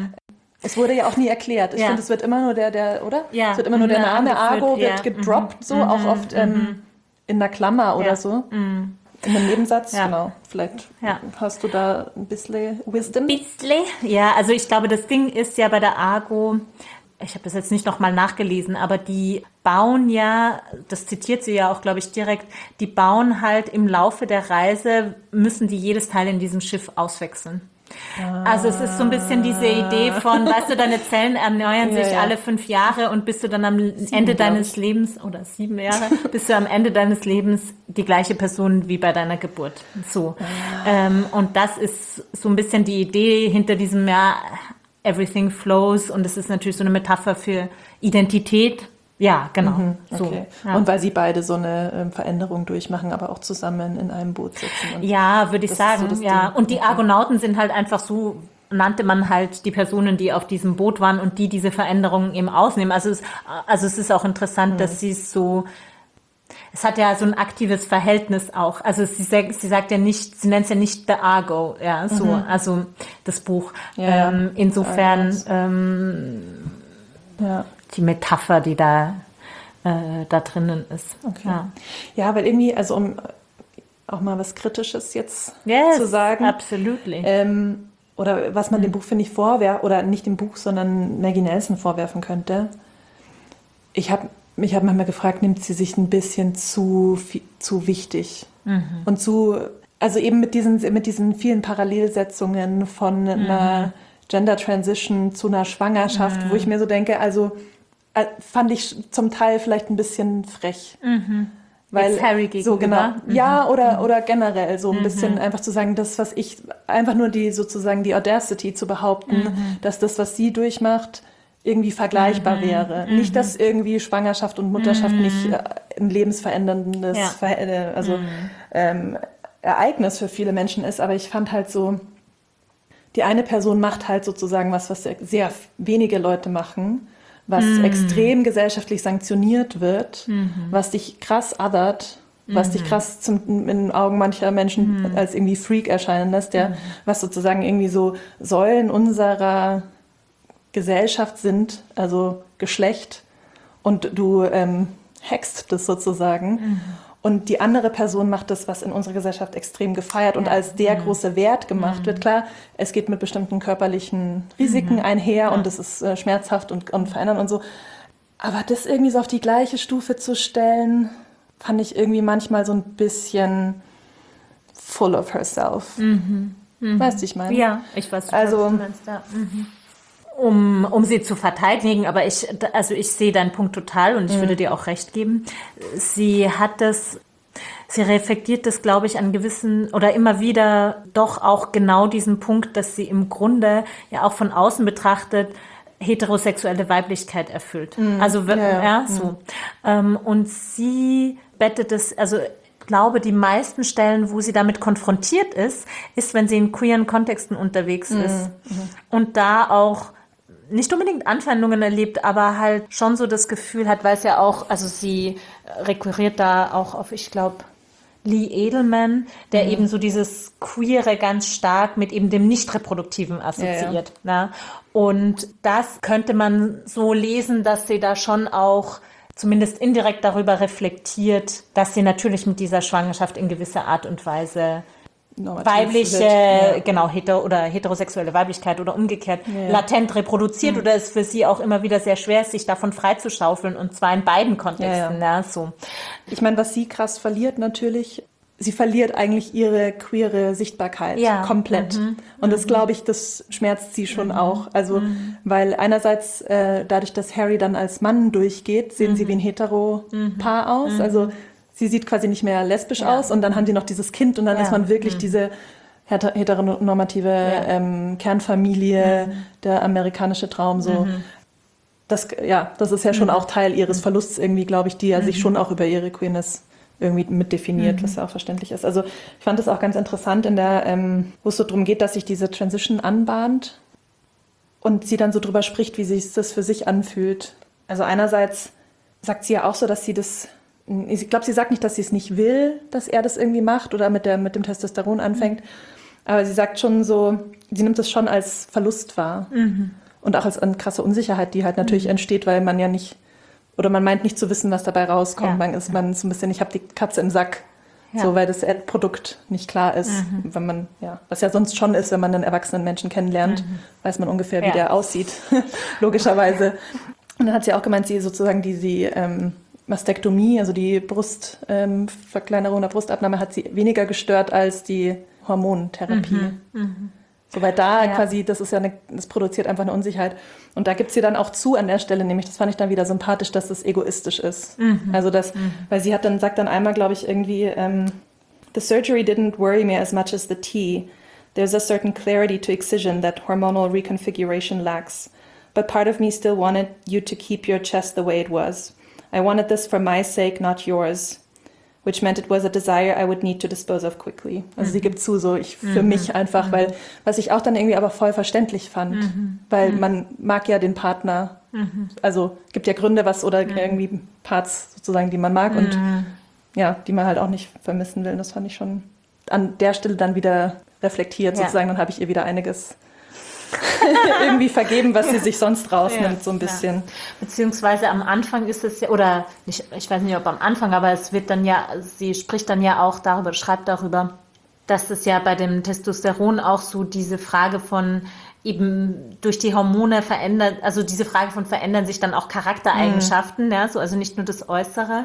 Es wurde ja auch nie erklärt. Ich Ja. finde, es wird immer nur der, der, oder? Ja. Es wird immer nur der Mhm, Name angeführt, Argo, wird ja. gedroppt, so, auch oft ähm, in einer Klammer oder Ja. so. In einem Nebensatz, Ja. genau. Vielleicht Ja. hast du da ein bisschen Wisdom. Bissle. Ja, also ich glaube, das Ding ist ja bei der Argo, ich habe das jetzt nicht nochmal nachgelesen, aber die bauen ja, das zitiert sie ja auch, glaube ich, direkt, die bauen halt im Laufe der Reise, müssen die jedes Teil in diesem Schiff auswechseln. Also es ist so ein bisschen diese Idee von, weißt du, deine Zellen erneuern Ja, sich ja. alle fünf Jahre und bist du dann am Ende glaub deines Lebens, oder sieben Jahre, bist du am Ende deines Lebens die gleiche Person wie bei deiner Geburt. So. Ähm, und das ist so ein bisschen die Idee hinter diesem, ja, everything flows, und es ist natürlich so eine Metapher für Identität. Ja, genau. So, Okay. ja. Und weil sie beide so eine ähm, Veränderung durchmachen, aber auch zusammen in einem Boot sitzen. Und Ja, würde ich Das ist sagen, so das ja. Ding. Und die Okay. Argonauten sind halt einfach so, nannte man halt die Personen, die auf diesem Boot waren und die diese Veränderungen eben ausnehmen. Also es, also es ist auch interessant, Mhm. dass sie es so, es hat ja so ein aktives Verhältnis auch. Also sie sagt, sie sagt ja nicht, sie nennt es ja nicht The Argo, ja, so, also das Buch. Mhm. Ja, ja. Ähm, insofern Argos. ähm, ja. die Metapher, die da, äh, da drinnen ist. Okay. Ja. ja, weil irgendwie, also um auch mal was Kritisches jetzt Yes, zu sagen. absolutely. Ähm, oder was man dem Buch, finde ich, vorwerfen, oder nicht dem Buch, sondern Maggie Nelson vorwerfen könnte. Ich habe mich hab manchmal gefragt, nimmt sie sich ein bisschen zu, fi- zu wichtig und zu, also eben mit diesen, mit diesen vielen Parallelsetzungen von einer Gender Transition zu einer Schwangerschaft, wo ich mir so denke, also äh, fand ich zum Teil vielleicht ein bisschen frech. Weil, Jetzt Harry so genau, gegenüber? Mhm. ja, oder, oder generell so ein bisschen einfach zu sagen, das, was ich, einfach nur die sozusagen die Audacity zu behaupten, Mhm. dass das, was sie durchmacht, irgendwie vergleichbar Mhm. wäre. Nicht, dass irgendwie Schwangerschaft und Mutterschaft nicht äh, ein lebensveränderndes Ja. Ver äh, also, ähm, Ereignis für viele Menschen ist, aber ich fand halt so, die eine Person macht halt sozusagen was, was sehr, sehr wenige Leute machen, was mm. extrem gesellschaftlich sanktioniert wird, mm-hmm. was dich krass othert, was mm-hmm. dich krass zum, in den Augen mancher Menschen mm. als irgendwie Freak erscheinen lässt, der, mm. was sozusagen irgendwie so Säulen unserer Gesellschaft sind, also Geschlecht, und du ähm, hackst das sozusagen. Mm. Und die andere Person macht das, was in unserer Gesellschaft extrem gefeiert und ja. als der mhm. große Wert gemacht mhm. wird. Klar, es geht mit bestimmten körperlichen Risiken mhm. einher ja. und es ist äh, schmerzhaft und, und verändern und so. Aber das irgendwie so auf die gleiche Stufe zu stellen, fand ich irgendwie manchmal so ein bisschen full of herself. Mhm. Mhm. Weißt du, ich meine? Ja, ich weiß, also, was du meinst. Ja. Mhm. Um, um sie zu verteidigen, aber ich, also ich sehe deinen Punkt total und ich mhm. würde dir auch recht geben. Sie hat das, sie reflektiert das, glaube ich, an gewissen oder immer wieder doch auch genau diesen Punkt, dass sie im Grunde ja auch von außen betrachtet heterosexuelle Weiblichkeit erfüllt. Mhm. Also ja, ja. ja so. Mhm. Ähm, und sie bettet es, also ich glaube, die meisten Stellen, wo sie damit konfrontiert ist, ist, wenn sie in queeren Kontexten unterwegs mhm. ist mhm. und da auch nicht unbedingt Anfeindungen erlebt, aber halt schon so das Gefühl hat, weil es ja auch, also sie rekurriert da auch auf, ich glaube, Lee Edelman, der mhm. eben so dieses Queere ganz stark mit eben dem Nicht-Reproduktiven assoziiert. Ja, ja. Ne? Und das könnte man so lesen, dass sie da schon auch zumindest indirekt darüber reflektiert, dass sie natürlich mit dieser Schwangerschaft in gewisser Art und Weise normativ weibliche, ja. genau, heter oder heterosexuelle Weiblichkeit oder umgekehrt ja. latent reproduziert mhm. oder es für sie auch immer wieder sehr schwer ist, sich davon freizuschaufeln und zwar in beiden Kontexten. Ja, ja. Ja, so. Ich meine, was sie krass verliert natürlich, sie verliert eigentlich ihre queere Sichtbarkeit ja. komplett. Mhm. Und das, glaube ich, das schmerzt sie schon mhm. auch. Also, mhm. weil einerseits äh, dadurch, dass Harry dann als Mann durchgeht, sehen mhm. sie wie ein Hetero-Paar mhm. aus. Also sie sieht quasi nicht mehr lesbisch ja. aus und dann haben die noch dieses Kind und dann ja. ist man wirklich mhm. diese heter- heteronormative ja. ähm, Kernfamilie, mhm. der amerikanische Traum so. Mhm. Das, ja, das ist ja schon mhm. auch Teil ihres Verlusts irgendwie, glaube ich, die ja mhm. sich schon auch über ihre Queerness irgendwie mit definiert, mhm. was ja auch verständlich ist. Also ich fand das auch ganz interessant, in der, ähm, wo es so darum geht, dass sich diese Transition anbahnt und sie dann so drüber spricht, wie sich das für sich anfühlt. Also einerseits sagt sie ja auch so, dass sie das ich glaube, sie sagt nicht, dass sie es nicht will, dass er das irgendwie macht oder mit, der, mit dem Testosteron anfängt. Aber sie sagt schon so, sie nimmt es schon als Verlust wahr. Mhm. Und auch als eine krasse Unsicherheit, die halt natürlich mhm. entsteht, weil man ja nicht, oder man meint nicht zu wissen, was dabei rauskommt. Ja. Man ist man so ein bisschen, ich habe die Katze im Sack, ja. so, weil das Endprodukt nicht klar ist. Mhm. Wenn man, ja, was ja sonst schon ist, wenn man einen erwachsenen Menschen kennenlernt, mhm. weiß man ungefähr, wie ja. der aussieht, logischerweise. Und dann hat sie auch gemeint, sie sozusagen die, sie, ähm, Mastektomie, also die Brustverkleinerung ähm, der Brustabnahme, hat sie weniger gestört als die Hormontherapie. Mhm, mh. Soweit da ja. quasi, das ist ja eine, das produziert einfach eine Unsicherheit. Und da gibt sie dann auch zu an der Stelle, nämlich, das fand ich dann wieder sympathisch, dass das egoistisch ist. Mhm. Also das, mhm. weil sie hat dann, sagt dann einmal, glaube ich, irgendwie, ähm, the surgery didn't worry me as much as the tea. There's a certain clarity to excision that hormonal reconfiguration lacks. But part of me still wanted you to keep your chest the way it was. I wanted this for my sake, not yours, which meant it was a desire I would need to dispose of quickly. Also mhm. sie gibt zu, so ich für mhm. mich einfach, mhm. weil, was ich auch dann irgendwie aber voll verständlich fand, mhm. weil mhm. man mag ja den Partner, mhm. also gibt ja Gründe, was oder mhm. irgendwie Parts sozusagen, die man mag mhm. und ja, die man halt auch nicht vermissen will. Und das fand ich schon an der Stelle dann wieder reflektiert ja. sozusagen, dann habe ich ihr wieder einiges irgendwie vergeben, was sie sich sonst rausnimmt, ja, so ein bisschen. Ja. Beziehungsweise am Anfang ist es ja, oder nicht, ich weiß nicht, ob am Anfang, aber es wird dann ja, sie spricht dann ja auch darüber, schreibt darüber, dass es ja bei dem Testosteron auch so diese Frage von eben durch die Hormone verändert, also diese Frage von verändern sich dann auch Charaktereigenschaften, mhm. ja, so, also nicht nur das Äußere.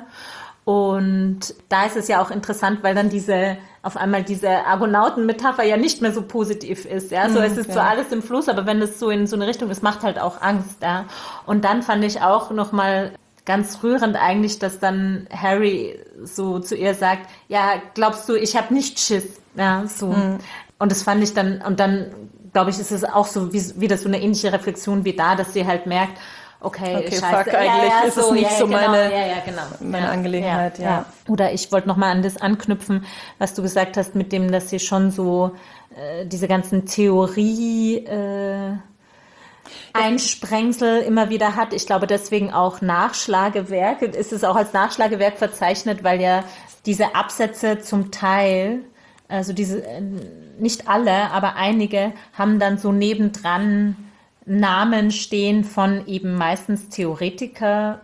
Und da ist es ja auch interessant, weil dann diese, auf einmal diese Argonauten-Metapher ja nicht mehr so positiv ist, ja. So, mm, es ist ja. so alles im Fluss, aber wenn es so in so eine Richtung ist, macht halt auch Angst, ja. Und dann fand ich auch nochmal ganz rührend eigentlich, dass dann Harry so zu ihr sagt, ja, glaubst du, ich habe nicht Schiss, ja, so. Mm. Und das fand ich dann, und dann, glaube ich, ist es auch so wie, wieder so eine ähnliche Reflexion wie da, dass sie halt merkt, Okay, okay scheiße. Fuck, eigentlich ja, ja, ist so, es nicht ja, so genau, meine, ja, ja, genau. meine ja, Angelegenheit. Ja, ja. Oder ich wollte nochmal an das anknüpfen, was du gesagt hast, mit dem, dass sie schon so äh, diese ganzen Theorie... Äh, ein Sprengsel immer wieder hat. Ich glaube deswegen auch Nachschlagewerk. Ist es auch als Nachschlagewerk verzeichnet, weil ja diese Absätze zum Teil, also diese, nicht alle, aber einige haben dann so nebendran Namen stehen von eben meistens TheoretikerInnen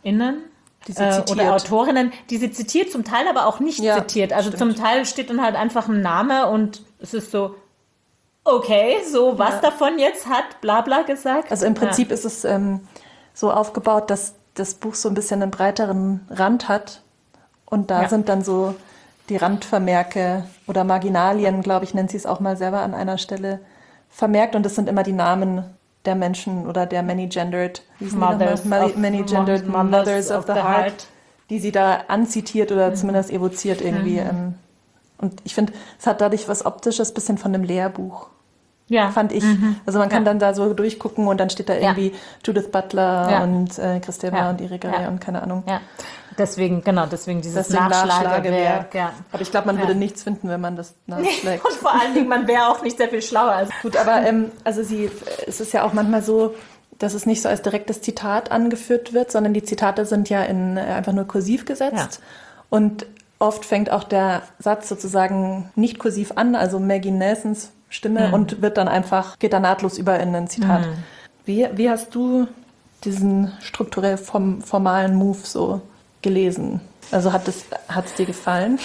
Die sie äh, zitiert. oder Autorinnen, die sie zitiert, zum Teil aber auch nicht Ja, zitiert. Also stimmt. zum Teil steht dann halt einfach ein Name und es ist so, okay, so was Ja. davon jetzt hat bla bla gesagt. Also im Prinzip ist es ähm, so aufgebaut, dass das Buch so ein bisschen einen breiteren Rand hat. Und da Ja. sind dann so die Randvermerke oder Marginalien, glaube ich, nennt sie es auch mal selber an einer Stelle, vermerkt. Und das sind immer die Namen der Menschen oder der many-gendered, wie hießen die Mothers nochmal? of- many-gendered Mothers Mothers of of the the Heart, Heart. die sie da anzitiert oder zumindest evoziert irgendwie. Ähm, und ich finde, es hat dadurch was Optisches, bisschen von einem Lehrbuch. Ja. Fand ich. Also man kann Ja. dann da so durchgucken und dann steht da irgendwie Judith Butler Ja. und äh, Christeva Ja. und Erika Ray Ja. und keine Ahnung. Ja, deswegen, genau, deswegen dieses Deswegen Nachschlagewerk. Ja. Aber ich glaube, man Ja. würde nichts finden, wenn man das nachschlägt. Und vor allen Dingen, man wäre auch nicht sehr viel schlauer. Also, Gut, aber ähm, also sie, es ist ja auch manchmal so, dass es nicht so als direktes Zitat angeführt wird, sondern die Zitate sind ja in äh, einfach nur kursiv gesetzt. Und oft fängt auch der Satz sozusagen nicht kursiv an, also Maggie Nelsons Stimme, und wird dann einfach, geht dann nahtlos über in ein Zitat. Wie, wie hast du diesen strukturell vom, formalen Move so gelesen? Also hat es hat's dir gefallen?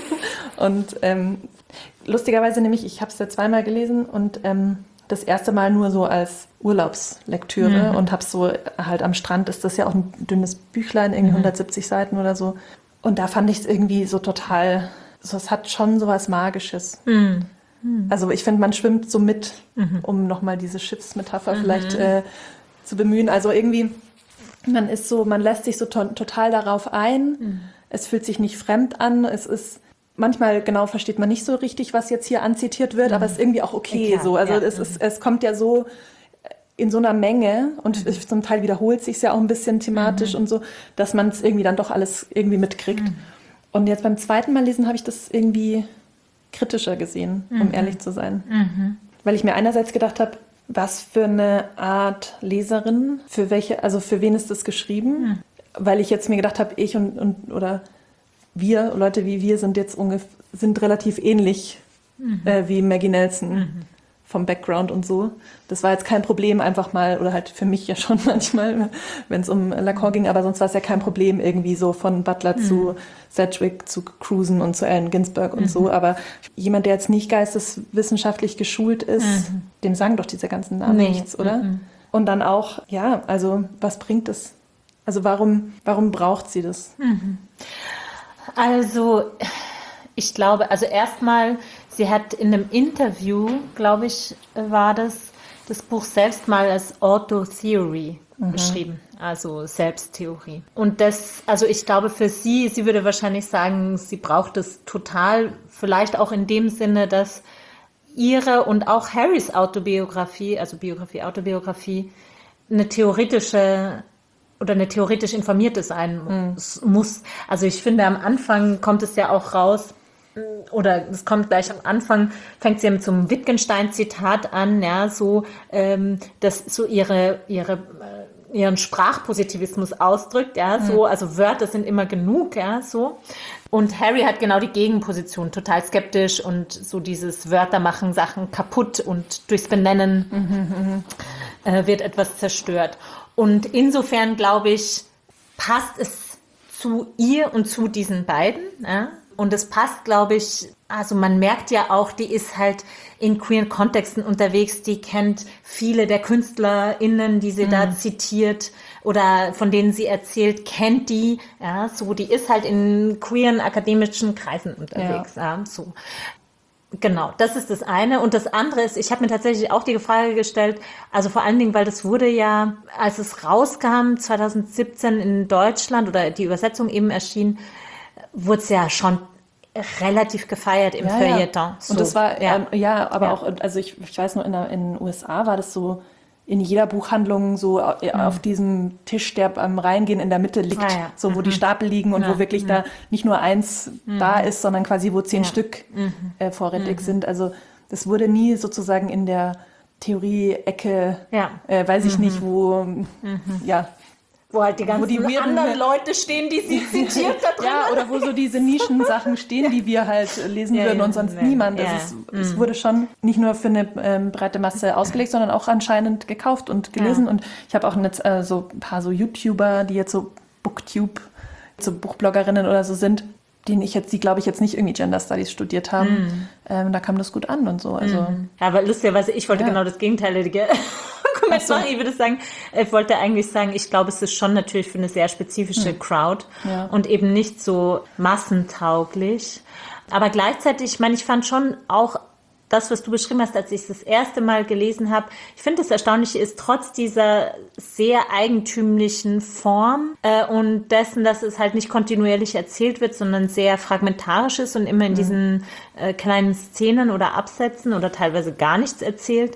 Und ähm, lustigerweise nämlich, ich habe es ja zweimal gelesen und ähm, das erste Mal nur so als Urlaubslektüre und habe es so halt am Strand, ist das ja auch ein dünnes Büchlein, irgendwie hundertsiebzig Seiten oder so. Und da fand ich es irgendwie so total, so, es hat schon so was Magisches. Also ich finde, man schwimmt so mit, um nochmal diese Schiffsmetapher vielleicht äh, zu bemühen. Also irgendwie, man ist so, man lässt sich so to- total darauf ein. Es fühlt sich nicht fremd an. Es ist, manchmal genau versteht man nicht so richtig, was jetzt hier anzitiert wird, aber es ist irgendwie auch okay Klar, so. Also ja. es ist, es kommt ja so in so einer Menge und Mhm. zum Teil wiederholt sich ja auch ein bisschen thematisch und so, dass man es irgendwie dann doch alles irgendwie mitkriegt. Mhm. Und jetzt beim zweiten Mal lesen habe ich das irgendwie kritischer gesehen, um Mhm. ehrlich zu sein. Weil ich mir einerseits gedacht habe, was für eine Art Leserin, für welche, also für wen ist das geschrieben? Mhm. Weil ich jetzt mir gedacht habe, ich und, und oder wir, Leute wie wir, sind jetzt ungefähr, sind relativ ähnlich Mhm. äh, wie Maggie Nelson vom Background und so. Das war jetzt kein Problem, einfach mal, oder halt für mich ja schon manchmal, wenn es um Lacan ging, aber sonst war es ja kein Problem, irgendwie so von Butler zu Sedgwick zu cruisen und zu Allen Ginsberg und so. Aber jemand, der jetzt nicht geisteswissenschaftlich geschult ist, dem sagen doch diese ganzen Namen Nee. nichts, oder? Und dann auch, ja, also was bringt es? Also warum, warum braucht sie das? Also, ich glaube, also erstmal, sie hat in einem Interview, glaube ich, war das, das Buch selbst mal als Autotheory beschrieben, also Selbsttheorie. Und das, also ich glaube für sie, sie würde wahrscheinlich sagen, sie braucht es total, vielleicht auch in dem Sinne, dass ihre und auch Harrys Autobiografie, also Biografie, Autobiografie, eine theoretische oder eine theoretisch informierte sein muss. muss. Also ich finde, am Anfang kommt es ja auch raus, oder es kommt gleich am Anfang, fängt sie mit so einem Wittgenstein-Zitat an, ja, so, ähm, dass so ihre, ihre, äh, ihren Sprachpositivismus ausdrückt, ja, so, also Wörter sind immer genug, ja, so. Und Harry hat genau die Gegenposition, total skeptisch und so dieses Wörter machen Sachen kaputt und durchs Benennen äh, wird etwas zerstört. Und insofern, glaube ich, passt es zu ihr und zu diesen beiden, ja. Und es passt, glaube ich, also man merkt ja auch, die ist halt in queeren Kontexten unterwegs, die kennt viele der KünstlerInnen, die sie Mhm. da zitiert oder von denen sie erzählt, kennt die, ja, so, die ist halt in queeren akademischen Kreisen unterwegs, ja, ja so. Genau, das ist das eine. Und das andere ist, ich habe mir tatsächlich auch die Frage gestellt, also vor allen Dingen, weil das wurde ja, als es rauskam, zwanzig siebzehn in Deutschland oder die Übersetzung eben erschien, wurde es ja schon relativ gefeiert im Ja, Feuilleton. ja. So, Und das war, ja. ähm, ja, aber Ja. auch, also ich, ich weiß nur, in, der, in den U S A war das so, in jeder Buchhandlung so äh, auf diesem Tisch, der beim Reingehen in der Mitte liegt, Ah, ja. so wo die Stapel liegen und Ja. wo wirklich da nicht nur eins da ist, sondern quasi wo zehn Ja. Stück äh, vorrätig sind. Also das wurde nie sozusagen in der Theorie-Ecke, Ja. äh, weiß ich mhm. nicht, wo, mhm. ja, wo halt die ganzen wo die weirden, anderen Leute stehen, die sie zitiert da drin. Ja, oder wo so diese Nischensachen stehen, die wir halt lesen ja, würden ja, und sonst ja, niemand. ja. Es, ist, es wurde schon nicht nur für eine ähm, breite Masse ausgelegt, sondern auch anscheinend gekauft und gelesen. Ja. Und ich habe auch jetzt, äh, so ein paar so YouTuber, die jetzt so Booktube, so Buchbloggerinnen oder so sind, denen ich jetzt, die glaube ich jetzt nicht irgendwie Gender Studies studiert haben. Mm. Ähm, da kam das gut an und so. Also, mm. Aber lustigerweise, ich wollte ja. genau das Gegenteilige so. machen. Ich würde sagen, ich wollte eigentlich sagen, ich glaube, es ist schon natürlich für eine sehr spezifische hm. Crowd ja. und eben nicht so massentauglich. Aber gleichzeitig, ich meine, ich fand schon auch das, was du beschrieben hast, als ich es das erste Mal gelesen habe, ich finde, das Erstaunliche ist, trotz dieser sehr eigentümlichen Form äh, und dessen, dass es halt nicht kontinuierlich erzählt wird, sondern sehr fragmentarisch ist und immer in mhm. diesen äh, kleinen Szenen oder Absätzen oder teilweise gar nichts erzählt,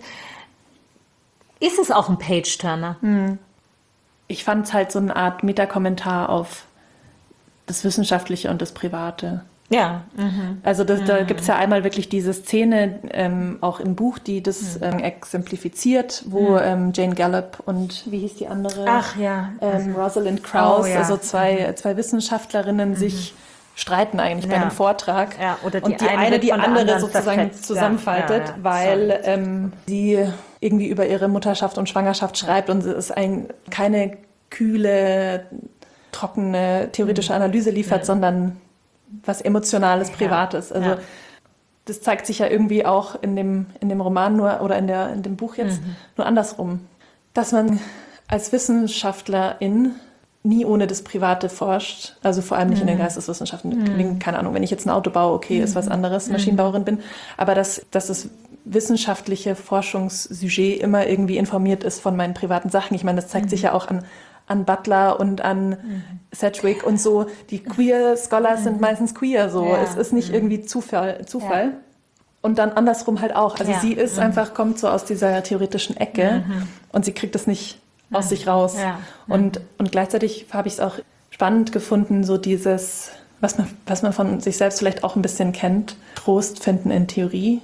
ist es auch ein Page-Turner. Mhm. Ich fand es halt so eine Art Metakommentar auf das Wissenschaftliche und das Private. Ja. Mhm. Also das, mhm. da gibt es ja einmal wirklich diese Szene, ähm, auch im Buch, die das ähm, exemplifiziert, wo mhm. ähm, Jane Gallup und, wie hieß die andere? Ach ja. Ähm, Rosalind Krauss, oh, ja. also zwei, mhm. zwei Wissenschaftlerinnen mhm. sich streiten eigentlich ja. bei einem Vortrag. Ja, oder die und die eine, eine die andere sozusagen verfetzt. zusammenfaltet, ja, ja, ja. weil ähm, sie irgendwie über ihre Mutterschaft und Schwangerschaft schreibt und es ein, keine kühle, trockene, theoretische mhm. Analyse liefert, mhm. sondern was Emotionales, Privates. Also ja. das zeigt sich ja irgendwie auch in dem, in dem Roman nur oder in, der, in dem Buch jetzt mhm. nur andersrum. Dass man als Wissenschaftlerin nie ohne das Private forscht, also vor allem nicht mhm. in den Geisteswissenschaften. Mhm. Keine Ahnung, wenn ich jetzt ein Auto baue, okay, ist was anderes, Maschinenbauerin bin, aber dass, dass das wissenschaftliche Forschungssujet immer irgendwie informiert ist von meinen privaten Sachen. Ich meine, das zeigt mhm. sich ja auch an an Butler und an mhm. Sedgwick und so. Die queer Scholars mhm. sind meistens queer, so. Ja. Es ist nicht mhm. irgendwie Zufall. Zufall. Ja. Und dann andersrum halt auch. Also ja. sie ist mhm. einfach, kommt so aus dieser theoretischen Ecke mhm. und sie kriegt es nicht mhm. aus sich raus. Ja. Und, und gleichzeitig habe ich es auch spannend gefunden, so dieses, was man, was man von sich selbst vielleicht auch ein bisschen kennt, Trost finden in Theorie.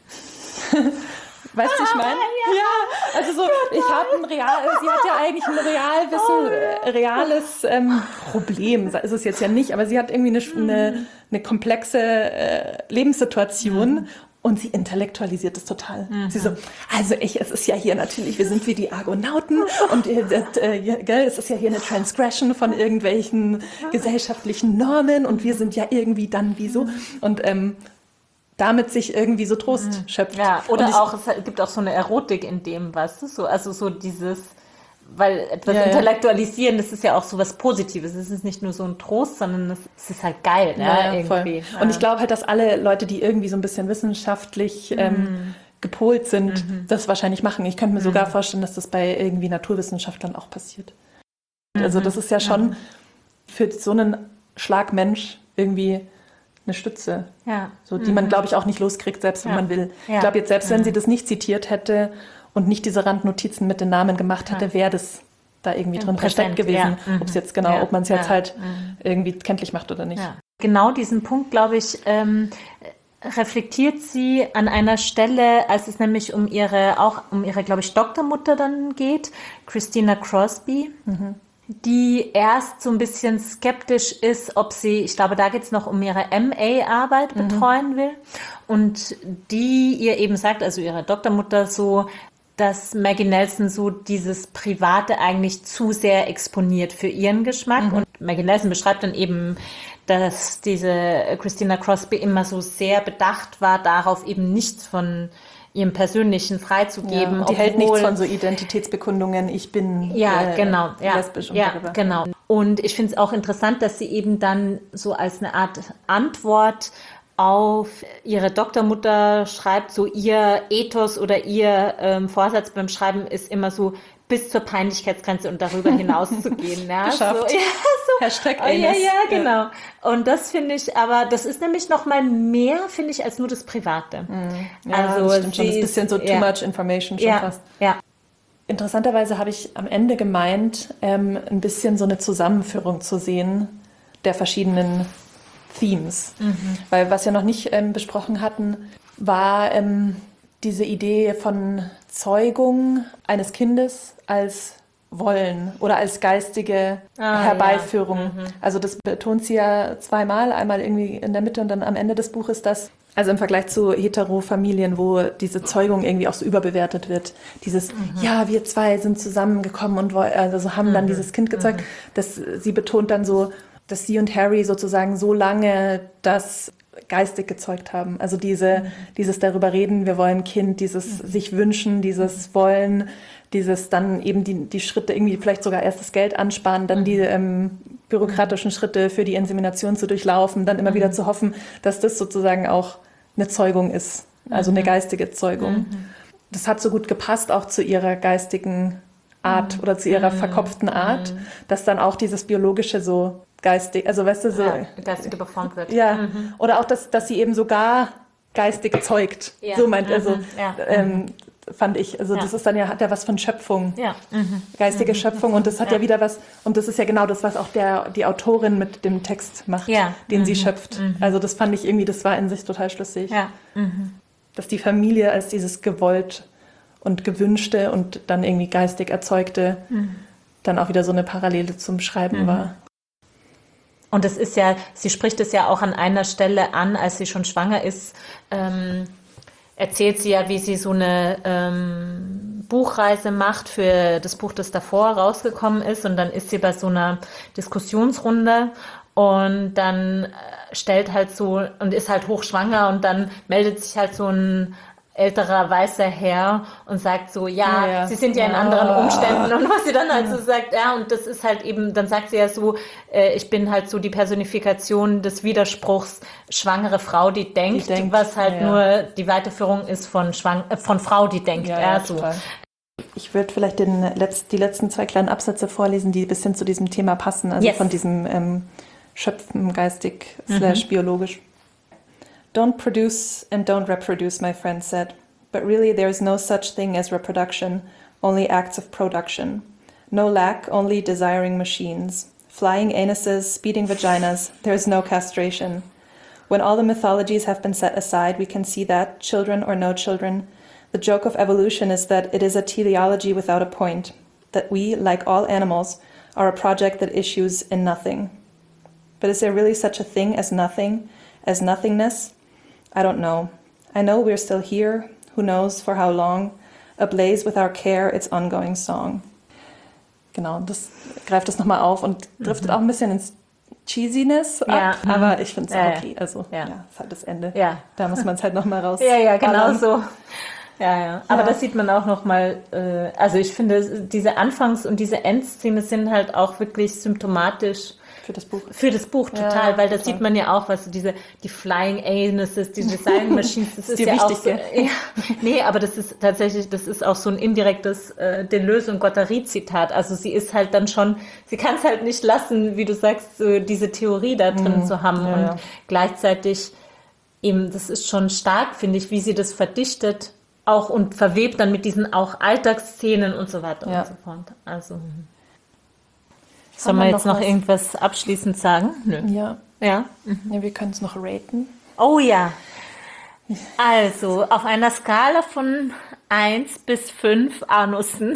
Weißt du, ich meine? Ja. ja, also so, ich habe ein real, sie hat ja eigentlich ein Realwissen, oh, reales ähm, Problem, ist es jetzt ja nicht, aber sie hat irgendwie eine, eine, eine komplexe äh, Lebenssituation mhm. und sie intellektualisiert es total. Mhm. Sie so, also ich, es ist ja hier natürlich, wir sind wie die Argonauten und äh, äh, gell, es ist ja hier eine Transgression von irgendwelchen gesellschaftlichen Normen und wir sind ja irgendwie dann wie so und ähm, damit sich irgendwie so Trost mhm. schöpft. Ja, oder ich, auch, es gibt auch so eine Erotik in dem, weißt du, so, also so dieses, weil etwas ja, intellektualisieren, das ist ja auch so was Positives, es ist nicht nur so ein Trost, sondern es, es ist halt geil, ja, ja, irgendwie. Voll. Und ich glaube halt, dass alle Leute, die irgendwie so ein bisschen wissenschaftlich mhm. ähm, gepolt sind, mhm. das wahrscheinlich machen. Ich könnte mir mhm. sogar vorstellen, dass das bei irgendwie Naturwissenschaftlern auch passiert. Mhm. Also das ist ja schon mhm. für so einen Schlagmensch irgendwie eine Stütze, ja. so, die mhm. man, glaube ich, auch nicht loskriegt, selbst wenn ja. man will. Ja. Ich glaube jetzt, selbst wenn mhm. sie das nicht zitiert hätte und nicht diese Randnotizen mit den Namen gemacht hätte, ja. wäre das da irgendwie drin versteckt gewesen. Ja. Mhm. Ob es jetzt genau, ja. ob man es jetzt ja. halt mhm. irgendwie kenntlich macht oder nicht. Ja. Genau diesen Punkt, glaube ich, ähm, reflektiert sie an einer Stelle, als es nämlich um ihre, auch um ihre, glaube ich, Doktormutter dann geht, Christina Crosby. Mhm. Die erst so ein bisschen skeptisch ist, ob sie, ich glaube, da geht es noch um ihre M A-Arbeit betreuen mhm. will. Und die ihr eben sagt, also ihre Doktormutter so, dass Maggie Nelson so dieses Private eigentlich zu sehr exponiert für ihren Geschmack. Mhm. Und Maggie Nelson beschreibt dann eben, dass diese Christina Crosby immer so sehr bedacht war, darauf eben nichts von ihrem Persönlichen freizugeben. Ja, die hält nichts von so Identitätsbekundungen, ich bin ja, äh, genau, ja, lesbisch und ja, darüber. Genau. Und ich finde es auch interessant, dass sie eben dann so als eine Art Antwort auf ihre Doktormutter schreibt, so ihr Ethos oder ihr ähm, Vorsatz beim Schreiben ist immer so, bis zur Peinlichkeitsgrenze und darüber hinaus zu gehen. Ja, Geschafft. So, ja, so. Hashtag oh, ja, ja, genau. Ja. Und das finde ich, aber das ist nämlich noch mal mehr, finde ich, als nur das Private. Mhm. Ja, also das stimmt schon. Das ist ein bisschen so too ja. much information schon ja. fast. Ja. Interessanterweise habe ich am Ende gemeint, ähm, ein bisschen so eine Zusammenführung zu sehen der verschiedenen Themes. Mhm. Weil was wir noch nicht ähm, besprochen hatten, war, ähm, diese Idee von Zeugung eines Kindes als Wollen oder als geistige Ah, Herbeiführung. ja. Mhm. Also das betont sie ja zweimal, einmal irgendwie in der Mitte und dann am Ende des Buches, dass, also im Vergleich zu Hetero-Familien, wo diese Zeugung irgendwie auch so überbewertet wird, dieses, Mhm. ja, wir zwei sind zusammengekommen und woll- also haben dann dieses Kind gezeugt, dass sie betont dann so, dass sie und Harry sozusagen so lange das geistig gezeugt haben. Also diese, mhm. dieses darüber reden, wir wollen Kind, dieses mhm. sich wünschen, dieses Wollen, dieses dann eben die, die Schritte, irgendwie vielleicht sogar erst das Geld ansparen, dann mhm. die ähm, bürokratischen mhm. Schritte für die Insemination zu durchlaufen, dann immer mhm. wieder zu hoffen, dass das sozusagen auch eine Zeugung ist, also mhm. eine geistige Zeugung. Mhm. Das hat so gut gepasst auch zu ihrer geistigen Art mhm. oder zu ihrer mhm. verkopften Art, mhm. dass dann auch dieses Biologische so geistig, also weißt du, so ja, geistig geformt wird. Ja, mhm. oder auch, dass, dass sie eben sogar geistig zeugt. Ja. So meint, also mhm. ja. ähm, fand ich, also ja. das ist dann ja, hat ja was von Schöpfung, ja. mhm. geistige mhm. Schöpfung und das hat ja. ja wieder was, und das ist ja genau das, was auch der, die Autorin mit dem Text macht, ja. den mhm. sie schöpft. Mhm. Also das fand ich irgendwie, das war in sich total schlüssig. Ja. Mhm. Dass die Familie als dieses gewollt und gewünschte und dann irgendwie geistig erzeugte mhm. dann auch wieder so eine Parallele zum Schreiben mhm. war. Und es ist ja, sie spricht es ja auch an einer Stelle an, als sie schon schwanger ist, ähm, erzählt sie ja, wie sie so eine ähm, Buchreise macht für das Buch, das davor rausgekommen ist. Und dann ist sie bei so einer Diskussionsrunde und dann stellt halt so und ist halt hochschwanger und dann meldet sich halt so ein älterer weißer Herr und sagt so, ja, ja, ja. sie sind ja in anderen ah. Umständen und was sie dann halt so sagt, ja, und das ist halt eben, dann sagt sie ja so, äh, ich bin halt so die Personifikation des Widerspruchs, schwangere Frau, die denkt, die denkt was halt ja, ja. nur die Weiterführung ist von, Schwang äh, von Frau, die denkt. Ja, ja, ja, so. Total. Ich würde vielleicht den Letz-, die letzten zwei kleinen Absätze vorlesen, die ein bisschen zu diesem Thema passen, also yes. von diesem ähm, Schöpfen geistig mhm. slash biologisch. Don't produce and don't reproduce, my friend said. But really there is no such thing as reproduction, only acts of production. No lack, only desiring machines. Flying anuses, speeding vaginas, there is no castration. When all the mythologies have been set aside, we can see that, children or no children, the joke of evolution is that it is a teleology without a point, that we, like all animals, are a project that issues in nothing. But is there really such a thing as nothing, as nothingness? I don't know. I know we're still here, who knows for how long, ablaze with our care its ongoing song. Genau, das greift das nochmal auf und driftet mhm. auch ein bisschen ins Cheesiness ja. ab, aber ich finde es ja, auch okay. Also, ja, ja ist halt das Ende. Ja. Da muss man es halt nochmal raus. Ja, ja, genau so. Ja, ja. Aber ja. das sieht man auch nochmal, äh, also ich finde, diese Anfangs- und diese Endszene sind halt auch wirklich symptomatisch für das Buch. Für das Buch, total, ja, weil das total. sieht man ja auch, was diese, die Flying Anuses, die Design Machines, das, das ist, ist ja auch so, ja, nee, aber das ist tatsächlich, das ist auch so ein indirektes äh, Deleuze und Guattari-Zitat. Also sie ist halt dann schon, sie kann es halt nicht lassen, wie du sagst, so diese Theorie da drin mhm. zu haben ja, und ja. gleichzeitig eben, das ist schon stark, finde ich, wie sie das verdichtet auch und verwebt dann mit diesen auch Alltagsszenen und so weiter ja. und so fort. Also sollen wir jetzt noch, noch irgendwas abschließend sagen? Nö. Ja. Ja? Mhm. ja wir können es noch raten. Oh ja. Also, auf einer Skala von eins bis fünf Anussen.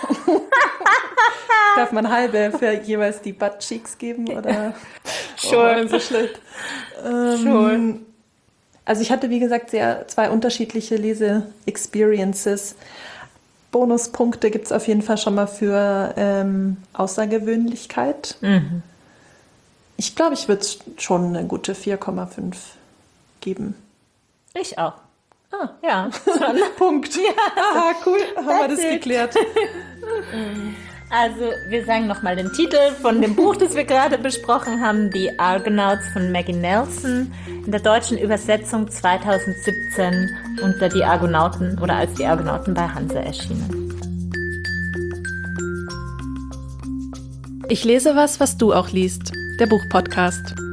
Darf man halbe für jeweils die Butt Cheeks geben? Oder? Schon. Oh, so schlecht. Ähm, Schon. Also ich hatte, wie gesagt, sehr zwei unterschiedliche Lese-Experiences. Bonuspunkte gibt es auf jeden Fall schon mal für ähm, Außergewöhnlichkeit. Mhm. Ich glaube, ich würde schon eine gute vier Komma fünf geben. Ich auch. Ah, ja. Punkt. Ja. Aha, cool. Haben wir das it. geklärt. Also, wir sagen nochmal den Titel von dem Buch, das wir gerade besprochen haben, Die Argonauts von Maggie Nelson, in der deutschen Übersetzung zwanzig siebzehn unter Die Argonauten oder als Die Argonauten bei Hanse erschienen. Ich lese was, was du auch liest. Der Buchpodcast.